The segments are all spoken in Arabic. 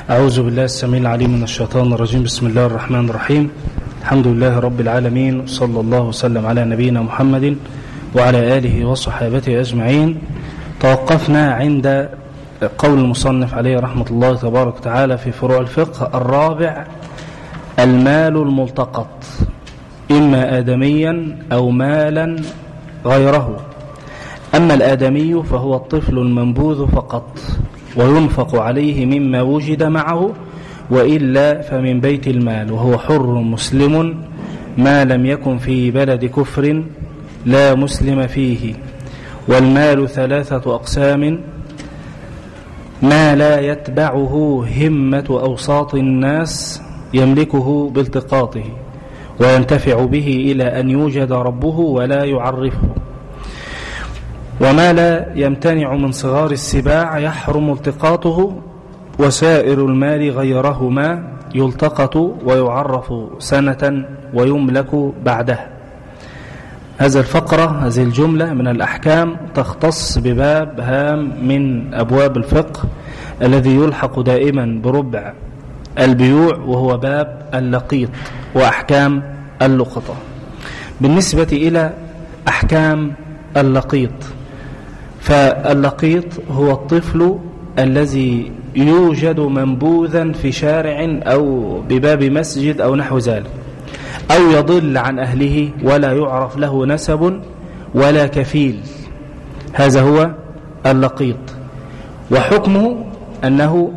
أعوذ بالله السميع العليم من الشيطان الرجيم. بسم الله الرحمن الرحيم. الحمد لله رب العالمين، صلى الله وسلم على نبينا محمد وعلى آله وصحابته أجمعين. توقفنا عند قول المصنف عليه رحمة الله تبارك وتعالى في فروع الفقه. الرابع: المال الملتقط، إما آدميا أو مالا غيره. أما الآدمي فهو الطفل المنبوذ فقط، وينفق عليه مما وجد معه، وإلا فمن بيت المال، وهو حر مسلم ما لم يكن في بلد كفر لا مسلم فيه. والمال 3 أقسام: ما لا يتبعه همة أوساط الناس يملكه بالتقاطه وينتفع به إلى أن يوجد ربه ولا يعرفه، وما لا يمتنع من صغار السباع يحرم التقاطه، وسائر المال غيرهما يلتقط ويعرف سنة ويملك بعدها. هذه الفقرة، هذه الجملة من الأحكام تختص بباب هام من أبواب الفقه الذي يلحق دائما بربع البيوع، وهو باب اللقيط وأحكام اللقطة. بالنسبة إلى أحكام اللقيط، فاللقيط هو الطفل الذي يوجد منبوذا في شارع أو بباب مسجد أو نحو ذلك، أو يضل عن أهله ولا يعرف له نسب ولا كفيل. هذا هو اللقيط، وحكمه أنه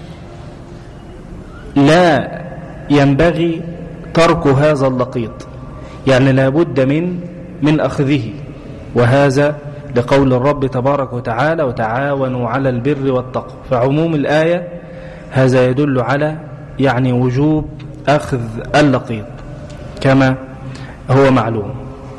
لا ينبغي ترك هذا اللقيط، يعني لا بد من أخذه، وهذا لقول الرب تبارك وتعالى: وتعاونوا على البر والتقوى. فعموم الآية هذا يدل على يعني وجوب أخذ اللقيط كما هو معلوم.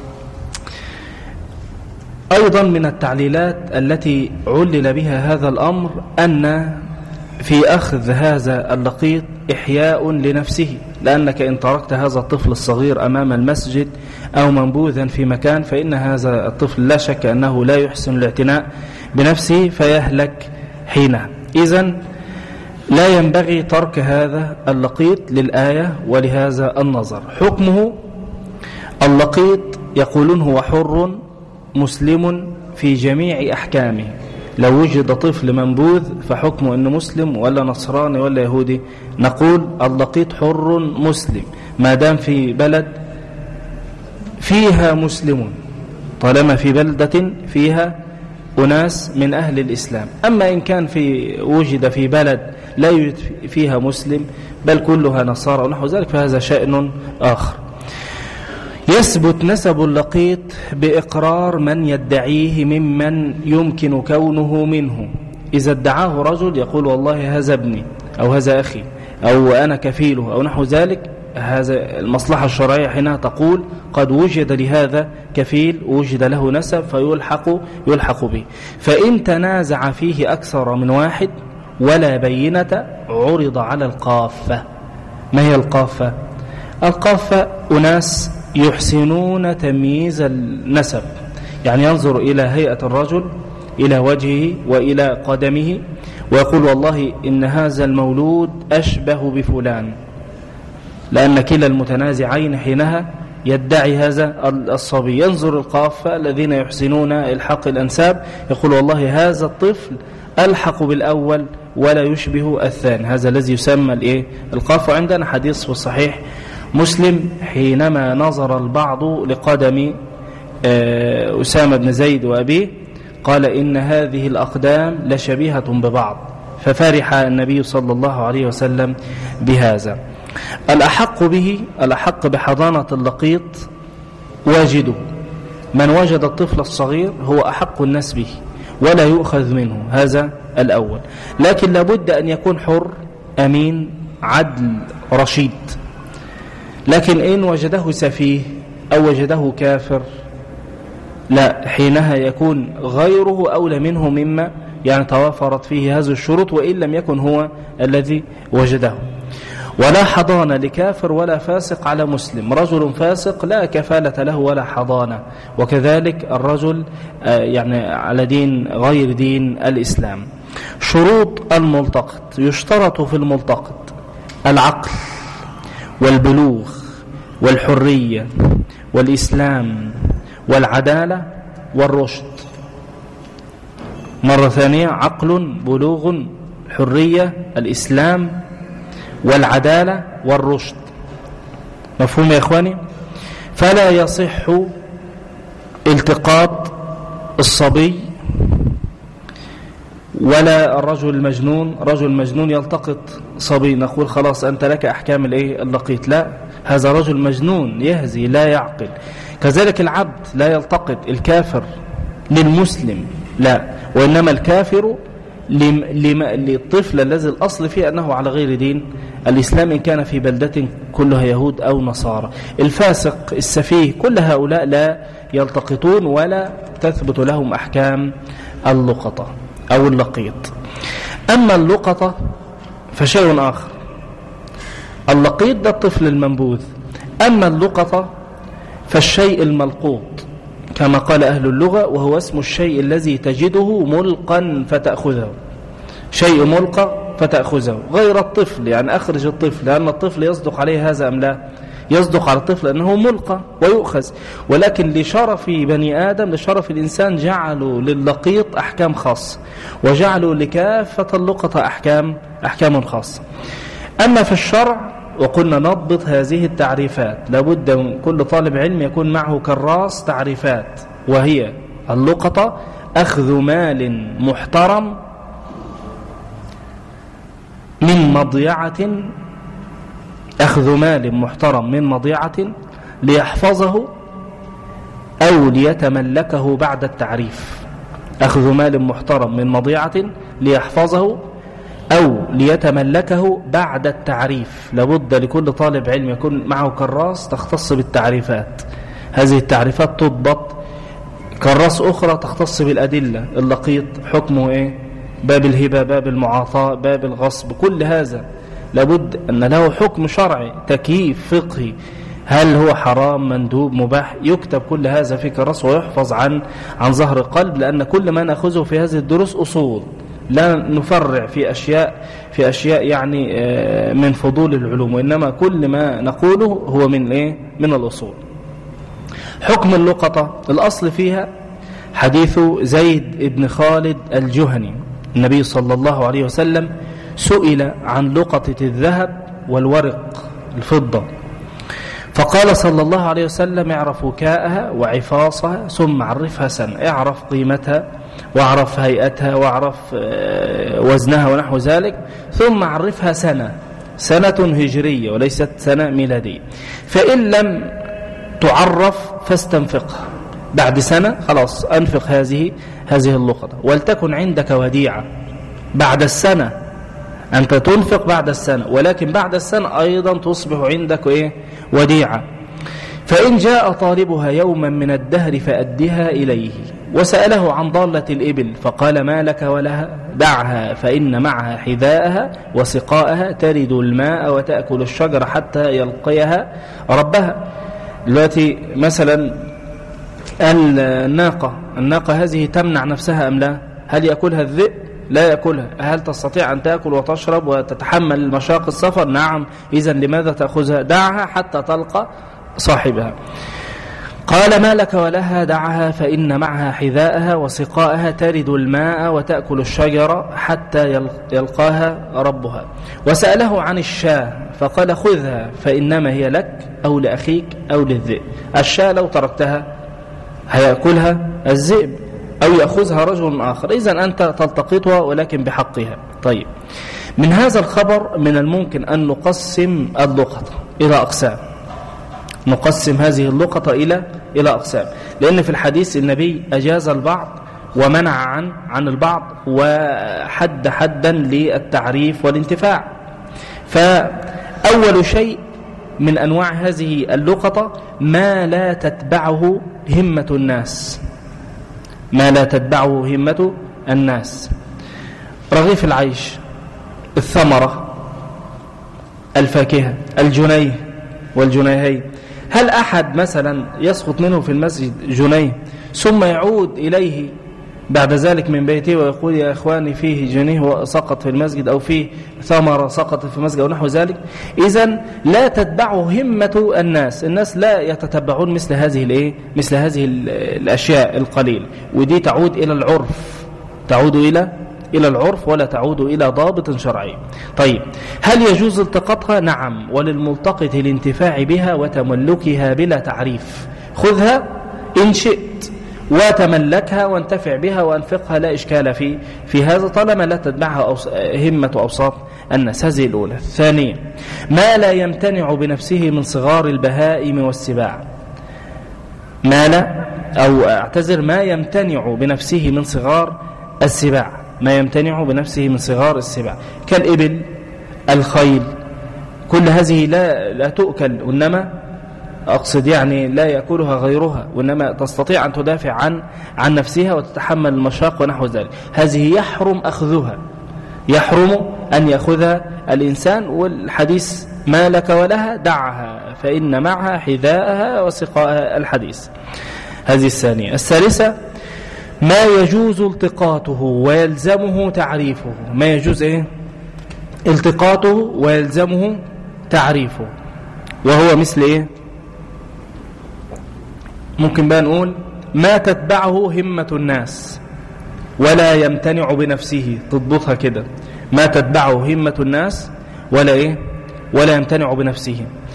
أيضا من التعليلات التي علل بها هذا الأمر أن في أخذ هذا اللقيط إحياء لنفسه، لأنك إن تركت هذا الطفل الصغير أمام المسجد أو منبوذا في مكان، فإن هذا الطفل لا شك أنه لا يحسن الاعتناء بنفسه فيهلك حينها. إذن لا ينبغي ترك هذا اللقيط للآية ولهذا النظر. حكمه: اللقيط يقولون هو حر مسلم في جميع أحكامه. لو وجد طفل منبوذ فحكمه أنه مسلم ولا نصراني ولا يهودي، نقول اللقيط حر مسلم ما دام في بلد فيها مسلمون، طالما في بلدة فيها أناس من أهل الإسلام. أما إن كان وجد في بلد لا يوجد فيها مسلم بل كلها نصارى ونحو ذلك، فهذا شأن آخر. يثبت نسب اللقيط بإقرار من يدعيه ممن يمكن كونه منه. إذا ادعاه رجل يقول والله هذا ابني أو هذا أخي أو أنا كفيله أو نحو ذلك، هذا المصلحة الشرعية حينها تقول قد وجد لهذا كفيل ووجد له نسب فيلحق به. فإن تنازع فيه أكثر من واحد ولا بينة عرض على القافة. ما هي القافة؟ القافة أناس يحسنون تمييز النسب، يعني ينظر إلى هيئة الرجل، إلى وجهه وإلى قدمه، ويقول والله إن هذا المولود أشبه بفلان، لأن كلا المتنازعين حينها يدعي هذا الصبي. ينظر القافة الذين يحسنون الحق الأنساب، يقول والله هذا الطفل ألحق بالأول ولا يشبه الثاني. هذا الذي يسمى القافة. عندنا حديث في الصحيح مسلم حينما نظر البعض لقدم أسامة بن زيد وأبيه قال إن هذه الأقدام لشبيهة ببعض، ففرح النبي صلى الله عليه وسلم بهذا. الأحق بحضانة اللقيط واجده. من وجد الطفل الصغير هو أحق الناس به ولا يؤخذ منه، هذا الأول. لكن لابد أن يكون حر أمين عدل رشيد. لكن إن وجده سفيه أو وجده كافر لا، حينها يكون غيره أولى منه مما يعني توافرت فيه هذه الشروط، وإن لم يكن هو الذي وجده. ولا حضانة لكافر ولا فاسق على مسلم. رجل فاسق لا كفالة له ولا حضانة، وكذلك الرجل يعني على دين غير دين الإسلام. شروط الملتقط: يشترط في الملتقط العقل والبلوغ والحرية والإسلام والعدالة والرشد. مرة ثانية: عقل، بلوغ، حرية، الإسلام والعدالة والرشد. مفهوم يا إخواني؟ فلا يصح التقاط الصبي ولا الرجل المجنون. رجل مجنون يلتقط صبي نقول خلاص أنت لك أحكام اللقيط. لا، هذا رجل مجنون يهزي لا يعقل. كذلك العبد لا يلتقط الكافر للمسلم، لا، وإنما الكافر للطفل الذي الأصل فيه أنه على غير دين الإسلام إن كان في بلدة كلها يهود أو نصارى. الفاسق السفيه كل هؤلاء لا يلتقطون ولا تثبت لهم أحكام اللقطة أو اللقيط. أما اللقطة فشيء آخر. اللقيط ده الطفل المنبوذ، أما اللقطة فالشيء الملقوط كما قال أهل اللغة، وهو اسم الشيء الذي تجده ملقا فتأخذه. شيء ملقى فتأخذه، غير الطفل، يعني أخرج الطفل، لأن الطفل يصدق عليه هذا أم لا؟ يصدق على الطفل أنه ملقى ويؤخذ، ولكن لشرف بني آدم، لشرف الإنسان، جعلوا للقيط أحكام خاصة، وجعلوا لكافة اللقطة أحكام خاصة. أما في الشرع وقلنا نضبط هذه التعريفات، لابد من كل طالب علم يكون معه كراس تعريفات، وهي: اللقطة أخذ مال محترم من مضيعة، أخذ مال محترم من مضيعة ليحفظه أو ليتملكه بعد التعريف. أخذ مال محترم من مضيعة ليحفظه أو ليتملكه بعد التعريف. لابد لكل طالب علم يكون معه كراس تختص بالتعريفات. هذه التعريفات تضبط. كراس أخرى تختص بالأدلة: اللقيط حكمه إيه، باب الهبة، باب المعاطاة، باب الغصب، كل هذا لابد أن له حكم شرعي، تكييف فقهي، هل هو حرام، مندوب، مباح، يكتب كل هذا في كراس ويحفظ عن ظهر قلب، لأن كل ما نأخذه في هذه الدروس أصول، لا نفرع في أشياء يعني من فضول العلوم، وإنما كل ما نقوله هو من الأصول. حكم اللقطة الأصل فيها حديث زيد بن خالد الجهني. النبي صلى الله عليه وسلم سئل عن لقطة الذهب والورق الفضة، فقال صلى الله عليه وسلم: اعرف وكاءها وعفاصها ثم عرفها سنة. اعرف قيمتها واعرف هيئتها واعرف وزنها ونحو ذلك، ثم عرفها سنة هجرية وليست سنة ميلادية. فإن لم تعرف فاستنفقها، بعد سنة خلاص أنفق هذه اللقطة، ولتكن عندك وديعة بعد السنة. أنت تنفق بعد السنة، ولكن بعد السنة أيضا تصبح عندك وديعة. فإن جاء طالبها يوما من الدهر فأدها إليه. وسأله عن ضالة الإبل فقال: ما لك ولها؟ دعها فإن معها حذاءها وسقاءها، ترد الماء وتأكل الشجر حتى يلقيها ربها. التي مثلا الناقة هذه تمنع نفسها أم لا؟ هل يأكلها الذئب؟ لا يأكلها. هل تستطيع أن تأكل وتشرب وتتحمل مشاق السفر؟ نعم. إذن لماذا تأخذها؟ دعها حتى تلقى صاحبها. قال: ما لك ولها؟ دعها فإن معها حذاءها وسقاءها، ترد الماء وتأكل الشجر حتى يلقاها ربها. وسأله عن الشاة فقال: خذها فإنما هي لك أو لأخيك أو للذئب. الشاة لو تركتها هيأكلها الذئب أو يأخذها رجل آخر، إذن أنت تلتقطها ولكن بحقها. طيب، من هذا الخبر من الممكن أن نقسم اللقطة إلى أقسام. نقسم هذه اللقطة إلى أقسام، لأن في الحديث النبي أجاز البعض ومنع عن البعض، وحد حدا للتعريف والانتفاع. فأول شيء من أنواع هذه اللقطة ما لا تتبعه همة الناس. ما لا تتبعه همة الناس: رغيف العيش، الثمرة، الفاكهة، الجنيه والجنيهين. هل أحد مثلا يسقط منه في المسجد جنيه ثم يعود إليه بعد ذلك من بيته ويقول يا إخواني فيه جنيه سقط في المسجد أو فيه ثمرة سقطت في المسجد أو نحو ذلك. إذن لا تتبعه همة الناس لا يتتبعون مثل هذه الأشياء القليل، ودي تعود إلى العرف ولا تعود إلى ضابط شرعي. طيب، هل يجوز التقاطها؟ نعم، وللملتقط الانتفاع بها وتملكها بلا تعريف. خذها إن شئت وتملكها وانتفع بها وانفقها، لا إشكال في هذا، طالما لا تتبعها همة أوساط الناس. هذه الأولى. الثانية، ما لا يمتنع بنفسه من صغار البهائم والسباع. ما يمتنع بنفسه من صغار السباع، كالإبل، الخيل، كل هذه لا تؤكل، وإنما أقصد يعني لا يأكلها غيرها، وإنما تستطيع أن تدافع عن نفسها وتتحمل المشاق ونحو ذلك. هذه يحرم أن يأخذها الإنسان، والحديث ما لك ولها دعها فإن معها حذاءها وسقاءها، الحديث. هذه الثانية. الثالثة، ما يجوز التقاطه ويلزمه تعريفه. ما يجوز التقاطه ويلزمه تعريفه، وهو مثل ممكن بقى نقول ما تتبعه همة الناس ولا يمتنع بنفسه. تضبطها كده، ما تتبعه همة الناس ولا يمتنع بنفسه.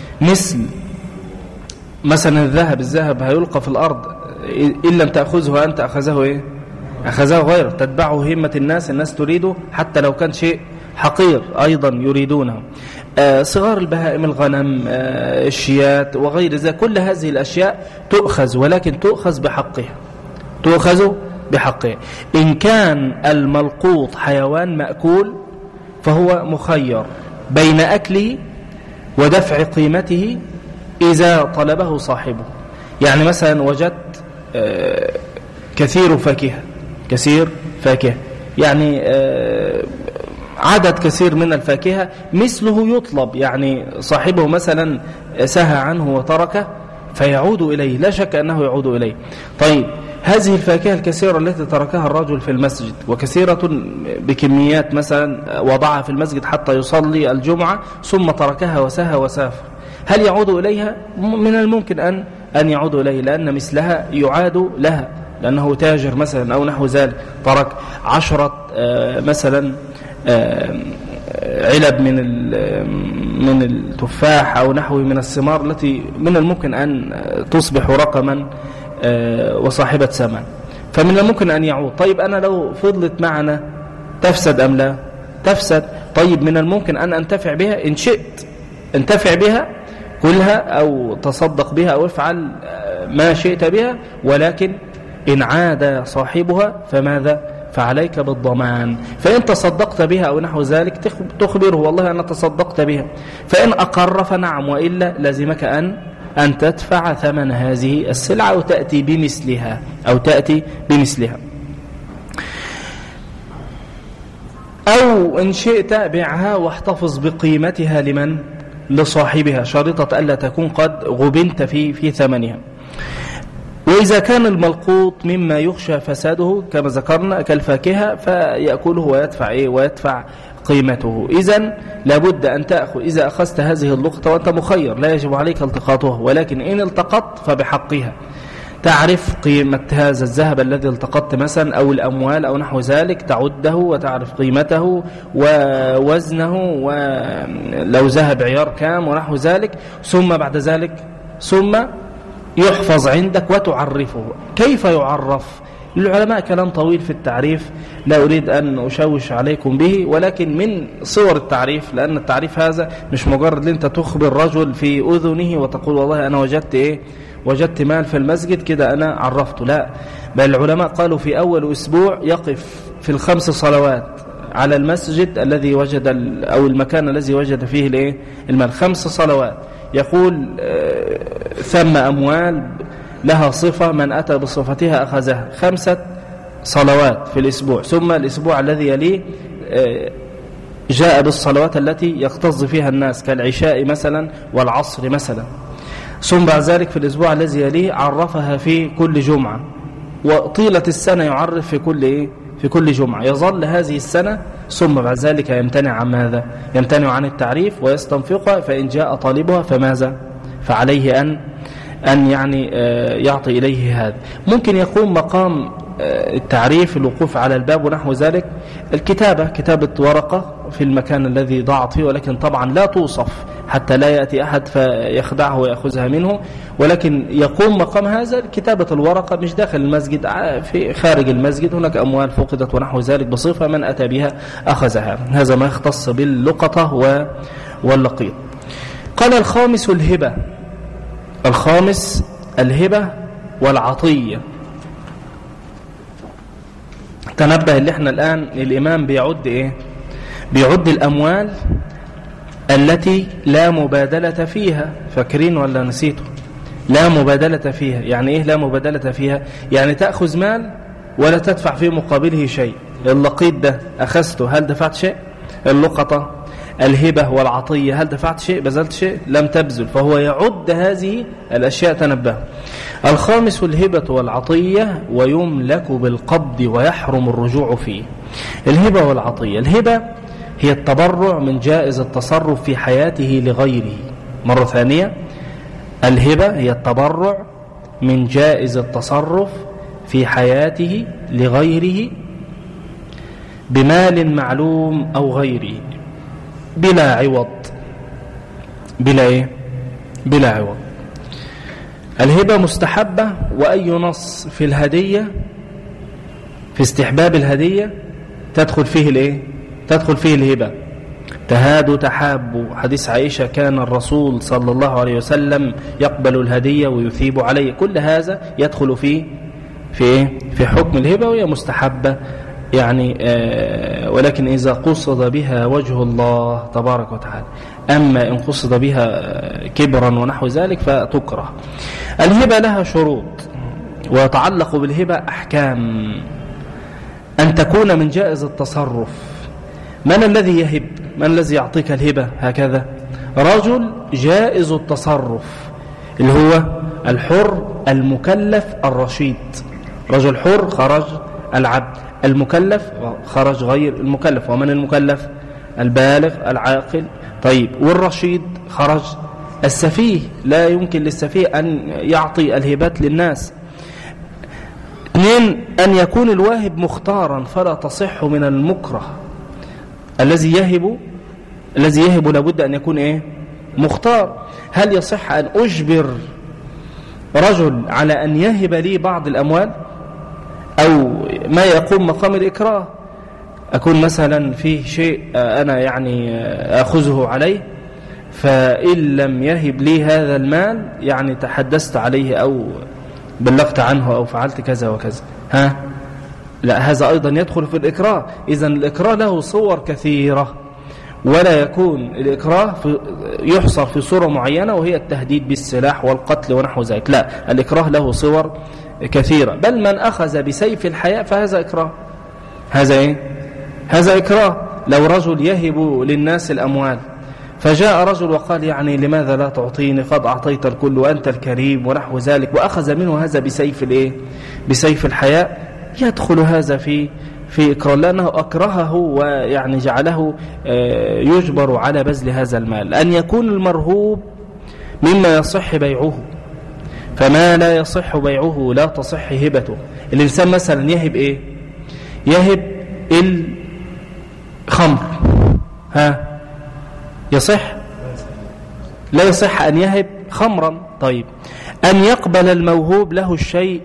مثلا الذهب هيلقى في الأرض، إن لم تأخذه أنت أخذه غيره. تتبعه همة الناس تريده حتى لو كان شيء حقير أيضا يريدونه. صغار البهائم، الغنم، الشيات وغير ذلك، كل هذه الأشياء تؤخذ، ولكن تؤخذ بحقها. إن كان الملقوط حيوان مأكول فهو مخير بين أكله ودفع قيمته إذا طلبه صاحبه. يعني مثلا وجدت كثير فاكهة، يعني عدد كثير من الفاكهة مثله يطلب، يعني صاحبه مثلا سهى عنه وتركه فيعود إليه، لا شك أنه يعود إليه. طيب، هذه الفاكهة الكثيرة التي تركها الرجل في المسجد، وكثيرة بكميات، مثلا وضعها في المسجد حتى يصلي الجمعة ثم تركها وسهى وسافر، هل يعود إليها؟ من الممكن أن يعود إليه، لأن مثلها يعاد لها، لأنه تاجر مثلا أو نحو ذلك، ترك 10 مثلا علب من التفاح أو نحوه من الثمار التي من الممكن أن تصبح رقما وصاحبة ثمن، فمن الممكن أن يعود. طيب، أنا لو فضلت معنا تفسد أم لا؟ تفسد. طيب، من الممكن أن أنتفع بها إن شئت، انتفع بها كلها أو تصدق بها أو افعل ما شئت بها، ولكن إن عاد صاحبها فماذا؟ فعليك بالضمان. فإن تصدقت بها أو نحو ذلك تخبره والله أنا تصدقت بها، فإن أقر فنعم، وإلا لازمك أن تدفع ثمن هذه السلعة أو تأتي بمثلها. أو إن شئت بيعها واحتفظ بقيمتها لصاحبها، شريطة ألا تكون قد غبنت في ثمنها. وإذا كان الملقوط مما يخشى فساده كما ذكرنا كالفاكهة فيأكله ويدفع قيمته. إذن لابد أن تأخذ، إذا أخذت هذه اللقطة وأنت مخير لا يجب عليك التقاطها، ولكن إن التقطت فبحقها. تعرف قيمة هذا الذهب الذي التقطت مثلا أو الأموال أو نحو ذلك، تعده وتعرف قيمته ووزنه ولو ذهب عيار كام ونحو ذلك، ثم بعد ذلك يحفظ عندك وتعرفه. كيف يعرف؟ للعلماء كلام طويل في التعريف، لا أريد أن أشوش عليكم به، ولكن من صور التعريف، لأن التعريف هذا مش مجرد أنت تخبر رجل في أذنه وتقول والله أنا وجدت مال في المسجد كده أنا عرفته، لا، بل العلماء قالوا في أول أسبوع يقف في ال5 صلوات على المسجد الذي وجد أو المكان الذي وجد فيه المال، 5 صلوات، يقول ثم أموال لها صفة من أتى بصفتها أخذها، 5 صلوات في الأسبوع، ثم الأسبوع الذي يليه جاء بالصلوات التي يختص فيها الناس كالعشاء مثلا والعصر مثلا، ثم بعد ذلك في الأسبوع الذي يليه عرفها في كل جمعة، وطيلة السنة يعرف في كل إيه؟ في كل جمعة. يظل هذه السنة ثم بعد ذلك يمتنع عن ماذا؟ يمتنع عن التعريف ويستنفقها، فإن جاء طالبها فماذا؟ فعليه أن يعني يعطي إليه هذا. ممكن يقوم مقام التعريف الوقوف على الباب ونحو ذلك كتابة ورقة في المكان الذي ضاعت فيه، ولكن طبعا لا توصف حتى لا يأتي أحد فيخدعه ويأخذها منه، ولكن يقوم مقام هذا كتابة الورقة مش داخل المسجد، في خارج المسجد هناك أموال فقدت ونحو ذلك بصفة من أتى بها أخذها. هذا ما يختص باللقطة واللقيط. قال الخامس الهبة. الخامس الهبة والعطية. تنبه اللي احنا الآن الإمام بيعد إيه؟ بيعد الأموال التي لا مبادلة فيها. فاكرين ولا نسيتوا؟ لا مبادلة فيها يعني إيه لا مبادلة فيها؟ يعني تأخذ مال ولا تدفع في مقابله شيء. اللقيط ده أخذته، هل دفعت شيء؟ اللقطة الهبة والعطية هل دفعت شيء؟ بذلت شيء؟ لم تبذل. فهو يعد هذه الأشياء. تنبه. الخامس الهبة والعطية ويملك بالقبض ويحرم الرجوع فيه. الهبة والعطية. الهبة هي التبرع من جائز التصرف في حياته لغيره. مرة ثانية، الهبة هي التبرع من جائز التصرف في حياته لغيره بمال معلوم أو غيره بلا عوض. بلا إيه؟ بلا عوض. الهبة مستحبة، وأي نص في الهدية في استحباب الهدية تدخل فيه الإيه؟ تدخل فيه الهبة. تهادوا تحابوا، حديث عائشة كان الرسول صلى الله عليه وسلم يقبل الهدية ويثيب عليه. كل هذا يدخل في حكم الهبة، وهي مستحبة يعني ولكن إذا قصد بها وجه الله تبارك وتعالى. أما إن قصد بها كبرا ونحو ذلك فتكره. الهبة لها شروط، ويتعلق بالهبة أحكام. أن تكون من جائز التصرف. من الذي يهب؟ من الذي يعطيك الهبة هكذا؟ رجل جائز التصرف، اللي هو الحر المكلف الرشيد. رجل حر خرج العبد، المكلف خرج غير المكلف. ومن المكلف؟ البالغ العاقل. طيب، والرشيد خرج السفيه. لا يمكن للسفيه أن يعطي الهبات للناس. 2، أن يكون الواهب مختارا فلا تصح من المكره. الذي يهب لابد أن يكون إيه؟ مختار. هل يصح أن أجبر رجل على أن يهب لي بعض الأموال، أو ما يقوم مقام الإكراه؟ أكون مثلا فيه شيء أنا يعني أخذه عليه، فإن لم يهب لي هذا المال يعني تحدثت عليه أو بلغت عنه أو فعلت كذا وكذا، لا، هذا أيضا يدخل في الإكراه. إذن الإكراه له صور كثيرة، ولا يكون الإكراه يحصر في صورة معينة وهي التهديد بالسلاح والقتل ونحو ذلك. لا، الإكراه له صور كثيرة. بل من أخذ بسيف الحياء فهذا إكراه. هذا إيه؟ هذا إكراه. لو رجل يهب للناس الأموال، فجاء رجل وقال يعني لماذا لا تعطيني، قد أعطيت الكل وأنت الكريم ونحو ذلك، وأخذ منه هذا بسيف الإيه؟ بسيف الحياء، يدخل هذا في إكراه، لأنه أكرهه ويعني جعله يجبر على بذل هذا المال. أن يكون المرهوب مما يصح بيعه، فما لا يصح بيعه لا تصح هبته. الإنسان مثلا يهب إيه؟ يهب الخمر، يصح؟ لا يصح أن يهب خمرا. طيب، أن يقبل الموهوب له الشيء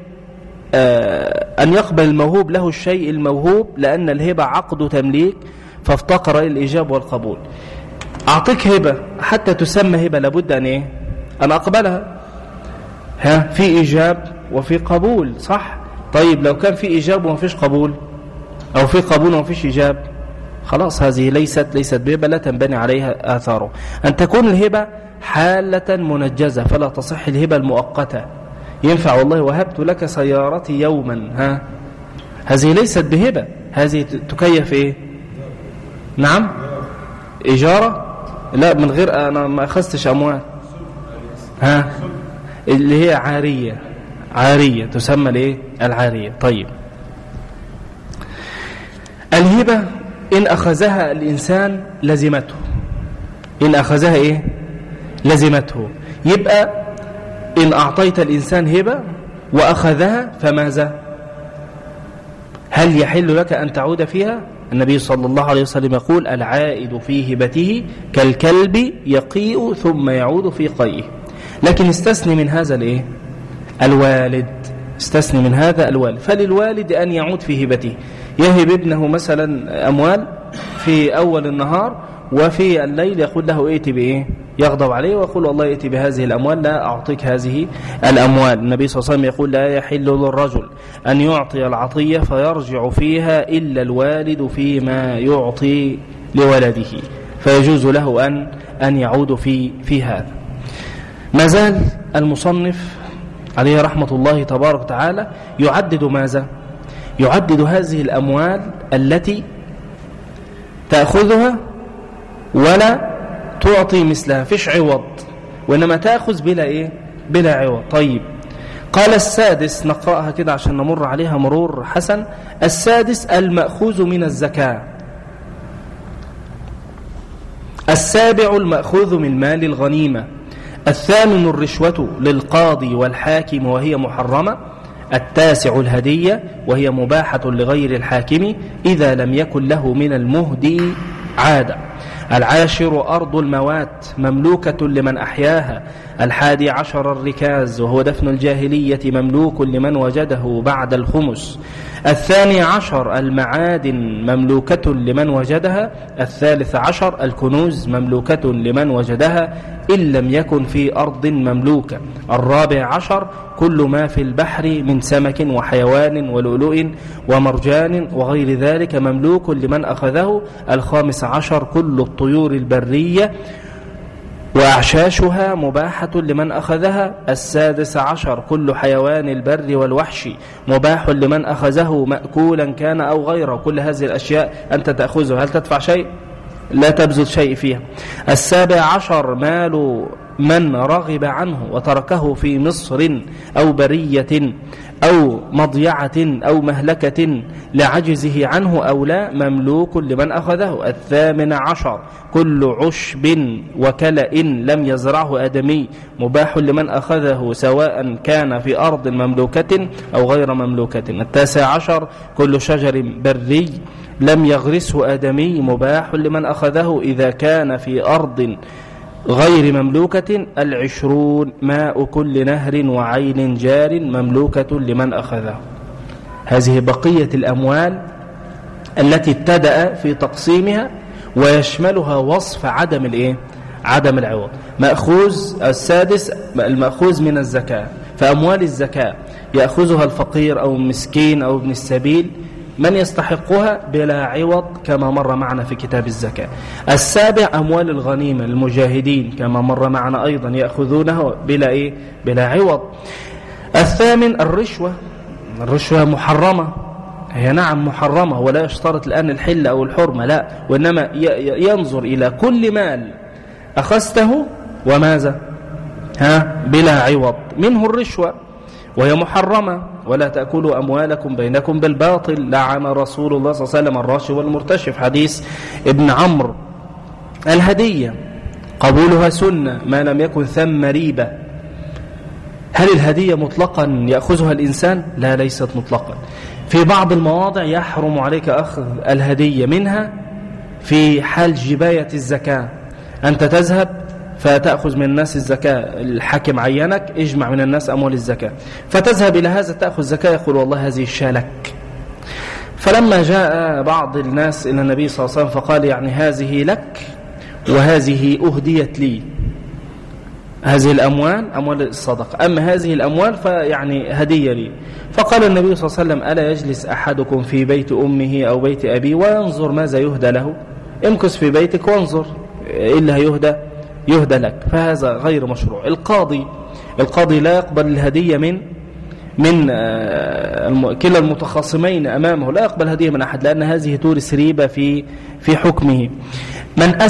الموهوب، لأن الهبة عقد تمليك فافتقر إلى الإيجاب والقبول. أعطيك هبة حتى تسمى هبة لابد أن إيه؟ أن أقبلها. في إيجاب وفي قبول، صح؟ طيب، لو كان في إيجاب وما فيش قبول، أو في قبول وما فيش إيجاب، خلاص هذه ليست بهبة، لا تنبني عليها آثاره. أن تكون الهبة حالة منجزة، فلا تصح الهبة المؤقتة. ينفع والله وهبت لك سيارتي يوما، هذه ليست بهبة، هذه تكيف إيه؟ نعم، إجارة. لا، من غير أنا ما أخذتش أموال، اللي هي عارية. عارية، تسمى الايه؟ العارية. طيب، الهبة إن أخذها الإنسان لزمته، إن أخذها إيه؟ لزمته. يبقى إن أعطيت الإنسان هبة وأخذها فماذا؟ هل يحل لك أن تعود فيها؟ النبي صلى الله عليه وسلم يقول: العائد في هبته كالكلب يقيء ثم يعود في قيئه. لكن استثني من هذا الإيه؟ الوالد، استثني من هذا الوالد. فللوالد أن يعود في هبته، يهب ابنه مثلا أموال في أول النهار، وفي الليل يقول له ائتي بإيه؟ يغضب عليه ويقول: والله ائتي بهذه الأموال، لا أعطيك هذه الأموال. النبي صلى الله عليه وسلم يقول: لا يحل للرجل أن يعطي العطية فيرجع فيها إلا الوالد فيما يعطي لولده، فيجوز له أن يعود في هذا. ما زال المصنف عليه رحمة الله تبارك وتعالى يعدد ماذا؟ يعدد هذه الأموال التي تأخذها ولا تعطي مثلها، فيش عوض، وإنما تأخذ بلا إيه؟ بلا عوض. طيب، قال السادس، نقرأها كده عشان نمر عليها مرور حسن. السادس المأخوذ من الزكاة. السابع المأخوذ من مال الغنيمة. الثامن الرشوة للقاضي والحاكم وهي محرمة. التاسع الهدية وهي مباحة لغير الحاكم إذا لم يكن له من المهدي عادة. العاشر أرض الموات مملوكة لمن أحياها. 11 الركاز وهو دفن الجاهلية مملوك لمن وجده بعد الخمس. 12 المعادن مملوكة لمن وجدها. 13 الكنوز مملوكة لمن وجدها إن لم يكن في أرض مملوكة. 14 كل ما في البحر من سمك وحيوان ولؤلؤ ومرجان وغير ذلك مملوك لمن أخذه. 15 كل الطيور البرية وأعشاشها مباحة لمن أخذها. 16 كل حيوان البر والوحش مباح لمن أخذه مأكولا كان أو غيره. كل هذه الأشياء أنت تأخذها، هل تدفع شيء؟ لا تبذل شيء فيها. 17 مال من رغب عنه وتركه في مصر أو برية أو مضيعة أو مهلكة لعجزه عنه أو لا مملوك لمن أخذه. 18 كل عشب وكلأ لم يزرعه آدمي مباح لمن أخذه سواء كان في أرض مملوكة أو غير مملوكة. 19 كل شجر بري لم يغرسه آدمي مباح لمن أخذه إذا كان في أرض غير مملوكة. 20 ماء كل نهر وعين جار مملوكة لمن أخذه. هذه بقية الأموال التي ابتدأ في تقسيمها ويشملها وصف عدم الإيه؟ عدم العوض. مأخوذ السادس المأخوذ من الزكاة، فأموال الزكاة يأخذها الفقير أو المسكين أو ابن السبيل من يستحقها بلا عوض كما مر معنا في كتاب الزكاة. السابع أموال الغنيمة المجاهدين كما مر معنا أيضا يأخذونه بلا إيه؟ بلا عوض. الثامن الرشوة محرمة، هي نعم محرمة، ولا يشترط الآن الحل أو الحرمة، لا، وإنما ينظر إلى كل مال أخذته وماذا؟ بلا عوض، منه الرشوة وهي محرمة. ولا تأكلوا أموالكم بينكم بالباطل لعن رسول الله صلى الله عليه وسلم الراشي والمرتشف، حديث ابن عمرو. الهدية قبولها سنة ما لم يكن ثم ريبة. هل الهدية مطلقا يأخذها الإنسان؟ لا، ليست مطلقا. في بعض المواضع يحرم عليك أخذ الهدية، منها في حال جباية الزكاة، أنت تذهب فتأخذ من الناس الزكاة، الحاكم عينك اجمع من الناس أموال الزكاة، فتذهب إلى هذا تأخذ زكاة، يقول والله هذه الشالك. فلما جاء بعض الناس إلى النبي صلى الله عليه وسلم فقال يعني هذه لك وهذه أهديت لي، هذه الأموال أموال الصدقة، أما هذه الأموال فيعني هدية لي. فقال النبي صلى الله عليه وسلم ألا يجلس أحدكم في بيت أمه أو بيت أبيه وينظر ماذا يهدى له؟ امكث في بيتك وانظر إلا يهدى لك. فهذا غير مشروع. القاضي لا يقبل الهدية من كلا المتخاصمين أمامه، لا يقبل هدية من أحد، لأن هذه تورث ريبة في حكمه. من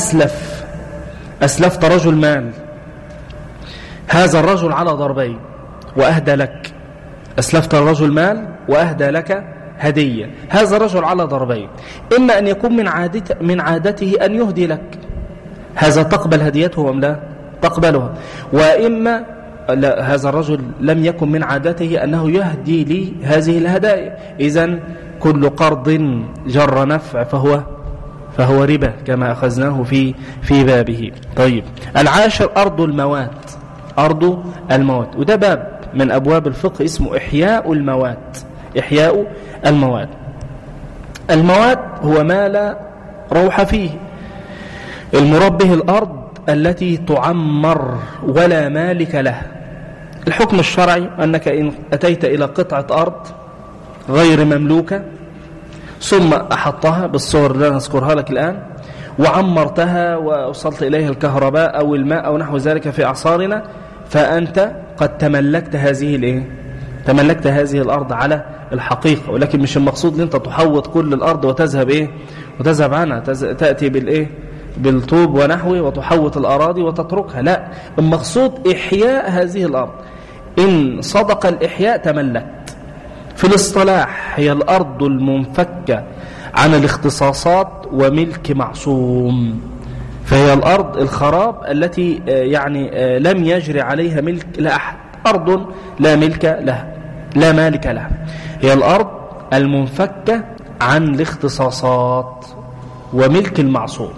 أسلفت رجل مال، هذا الرجل على ضربين، وأهدى لك أسلفت الرجل مال وأهدى لك هدية، هذا الرجل على ضربين: إما أن يكون من عادته أن يهدي لك، هذا تقبل هديته أم لا تقبلها، وإما لا، هذا الرجل لم يكن من عادته أنه يهدي لي هذه الهدايا. إذن كل قرض جر نفع فهو ربا كما أخذناه في بابه. طيب، العاشر أرض الموات. أرض الموات، وده باب من أبواب الفقه اسمه إحياء الموات. إحياء الموات. الموات هو ما لا روح فيه، المراد به الأرض التي تعمر ولا مالك له. الحكم الشرعي أنك إن أتيت إلى قطعة أرض غير مملوكة ثم أحطها بالصور اللي نذكرها لك الآن، وعمرتها ووصلت إليها الكهرباء أو الماء أو نحو ذلك في أعصارنا، فأنت قد تملكت تملكت هذه الأرض على الحقيقة. ولكن مش المقصود أن أنت تحوط كل الأرض وتذهب عنها، تأتي بالطوب ونحوه وتحوط الأراضي وتتركها، لا، المقصود إحياء هذه الأرض. إن صدق الإحياء تملكت. في الاصطلاح هي الأرض المنفكة عن الاختصاصات وملك معصوم، فهي الأرض الخراب التي لم يجري عليها ملك لأحد، أرض لا ملك لها لا مالك لها، هي الأرض المنفكة عن الاختصاصات وملك المعصوم.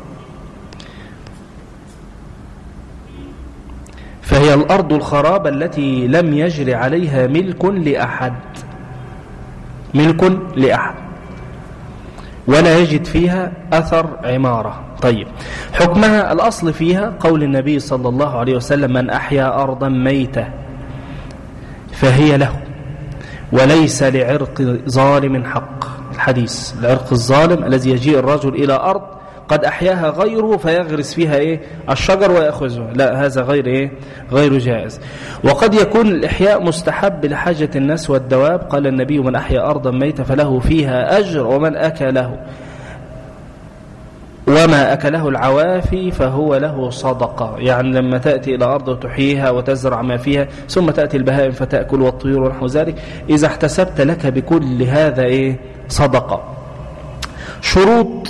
فهي الأرض الخراب التي لم يجري عليها ملك لأحد ولا يجد فيها أثر عمارة. طيب، حكمها الأصل فيها قول النبي صلى الله عليه وسلم: من أحيا أرضا ميتة فهي له وليس لعرق ظالم حق. الحديث: العرق الظالم الذي يجيء الرجل إلى أرض قد أحياها غيره فيغرس فيها الشجر ويأخذها، لا، هذا غير جائز. وقد يكون الإحياء مستحب لحاجة الناس والدواب. قال النبي: من أحيا أرضا ميتة فله فيها أجر وما أكله العوافي فهو له صدقة. يعني لما تأتي إلى أرض وتحييها وتزرع ما فيها ثم تأتي البهائم فتأكل والطيور ونحو ذلك، إذا احتسبت لك بكل هذا صدقة. شروط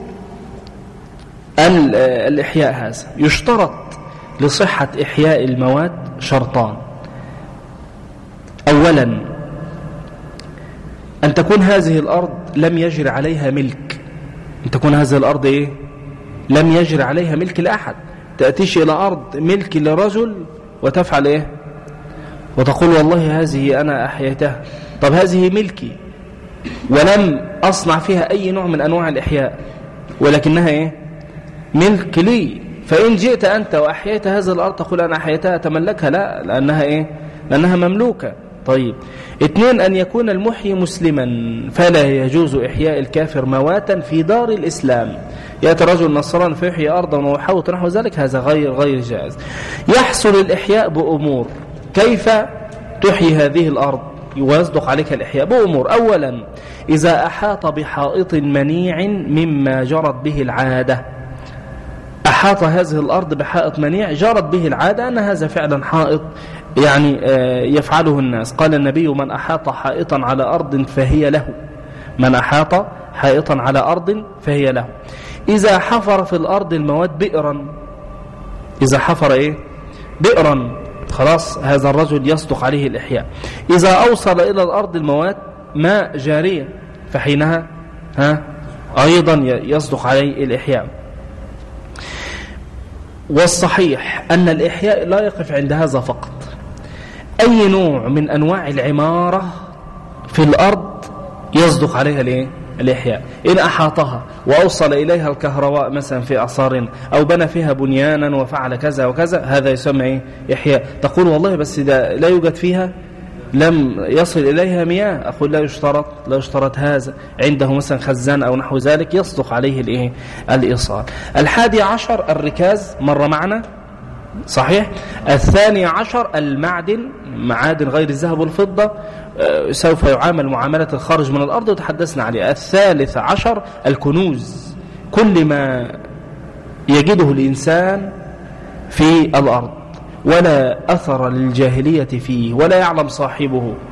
الإحياء هذا: يشترط لصحة إحياء الموات شرطان: أولا أن تكون هذه الأرض لم يجري عليها ملك، أن تكون هذه الأرض لم يجري عليها ملك لأحد. تأتيش إلى أرض ملك لرجل وتفعل وتقول والله هذه أنا أحييتها، طب هذه ملكي ولم أصنع فيها أي نوع من أنواع الإحياء ولكنها ملك لي، فإن جئت أنت وأحييت هذه الأرض تقول أنا أحييتها تملكها، لا، لأنها مملوكة. طيب، 2 أن يكون المحيي مسلما، فلا يجوز إحياء الكافر مواتا في دار الإسلام. يأتي رجل نصران فيحيي أرضا ويحوط نحو ذلك، هذا غير جائز. يحصل الإحياء بأمور: كيف تحيي هذه الأرض ويصدق عليك الإحياء؟ بأمور: أولا إذا أحاط بحائط منيع مما جرت به العادة، أحاط هذه الأرض بحائط منيع جرت به العادة أن هذا فعلا حائط يفعله الناس. قال النبي: من أحاط حائطا على أرض فهي له، من أحاط حائطا على أرض فهي له. إذا حفر في الأرض المواد بئرا، إذا حفر بئرا، خلاص هذا الرجل يصدق عليه الإحياء. إذا أوصل إلى الأرض المواد ماء جارية فحينها أيضا يصدق عليه الإحياء. والصحيح أن الإحياء لا يقف عند هذا فقط، أي نوع من أنواع العمارة في الأرض يصدق عليها الإحياء. إن أحاطها وأوصل إليها الكهرباء مثلا في أعصار أو بنى فيها بنيانا وفعل كذا وكذا، هذا يسمى إحياء. تقول والله بس إذا لا يوجد فيها لم يصل إليها مياه، أقول لا يشترط هذا. عنده مثلا خزان أو نحو ذلك يصدق عليه الإيصال. 11 الركاز، مر معنا صحيح. 12 المعدن، معادن غير الذهب والفضة، سوف يعامل معاملة الخارج من الأرض وتحدثنا عليه. 13 الكنوز، كل ما يجده الإنسان في الأرض ولا أثر للجاهلية فيه ولا يعلم صاحبه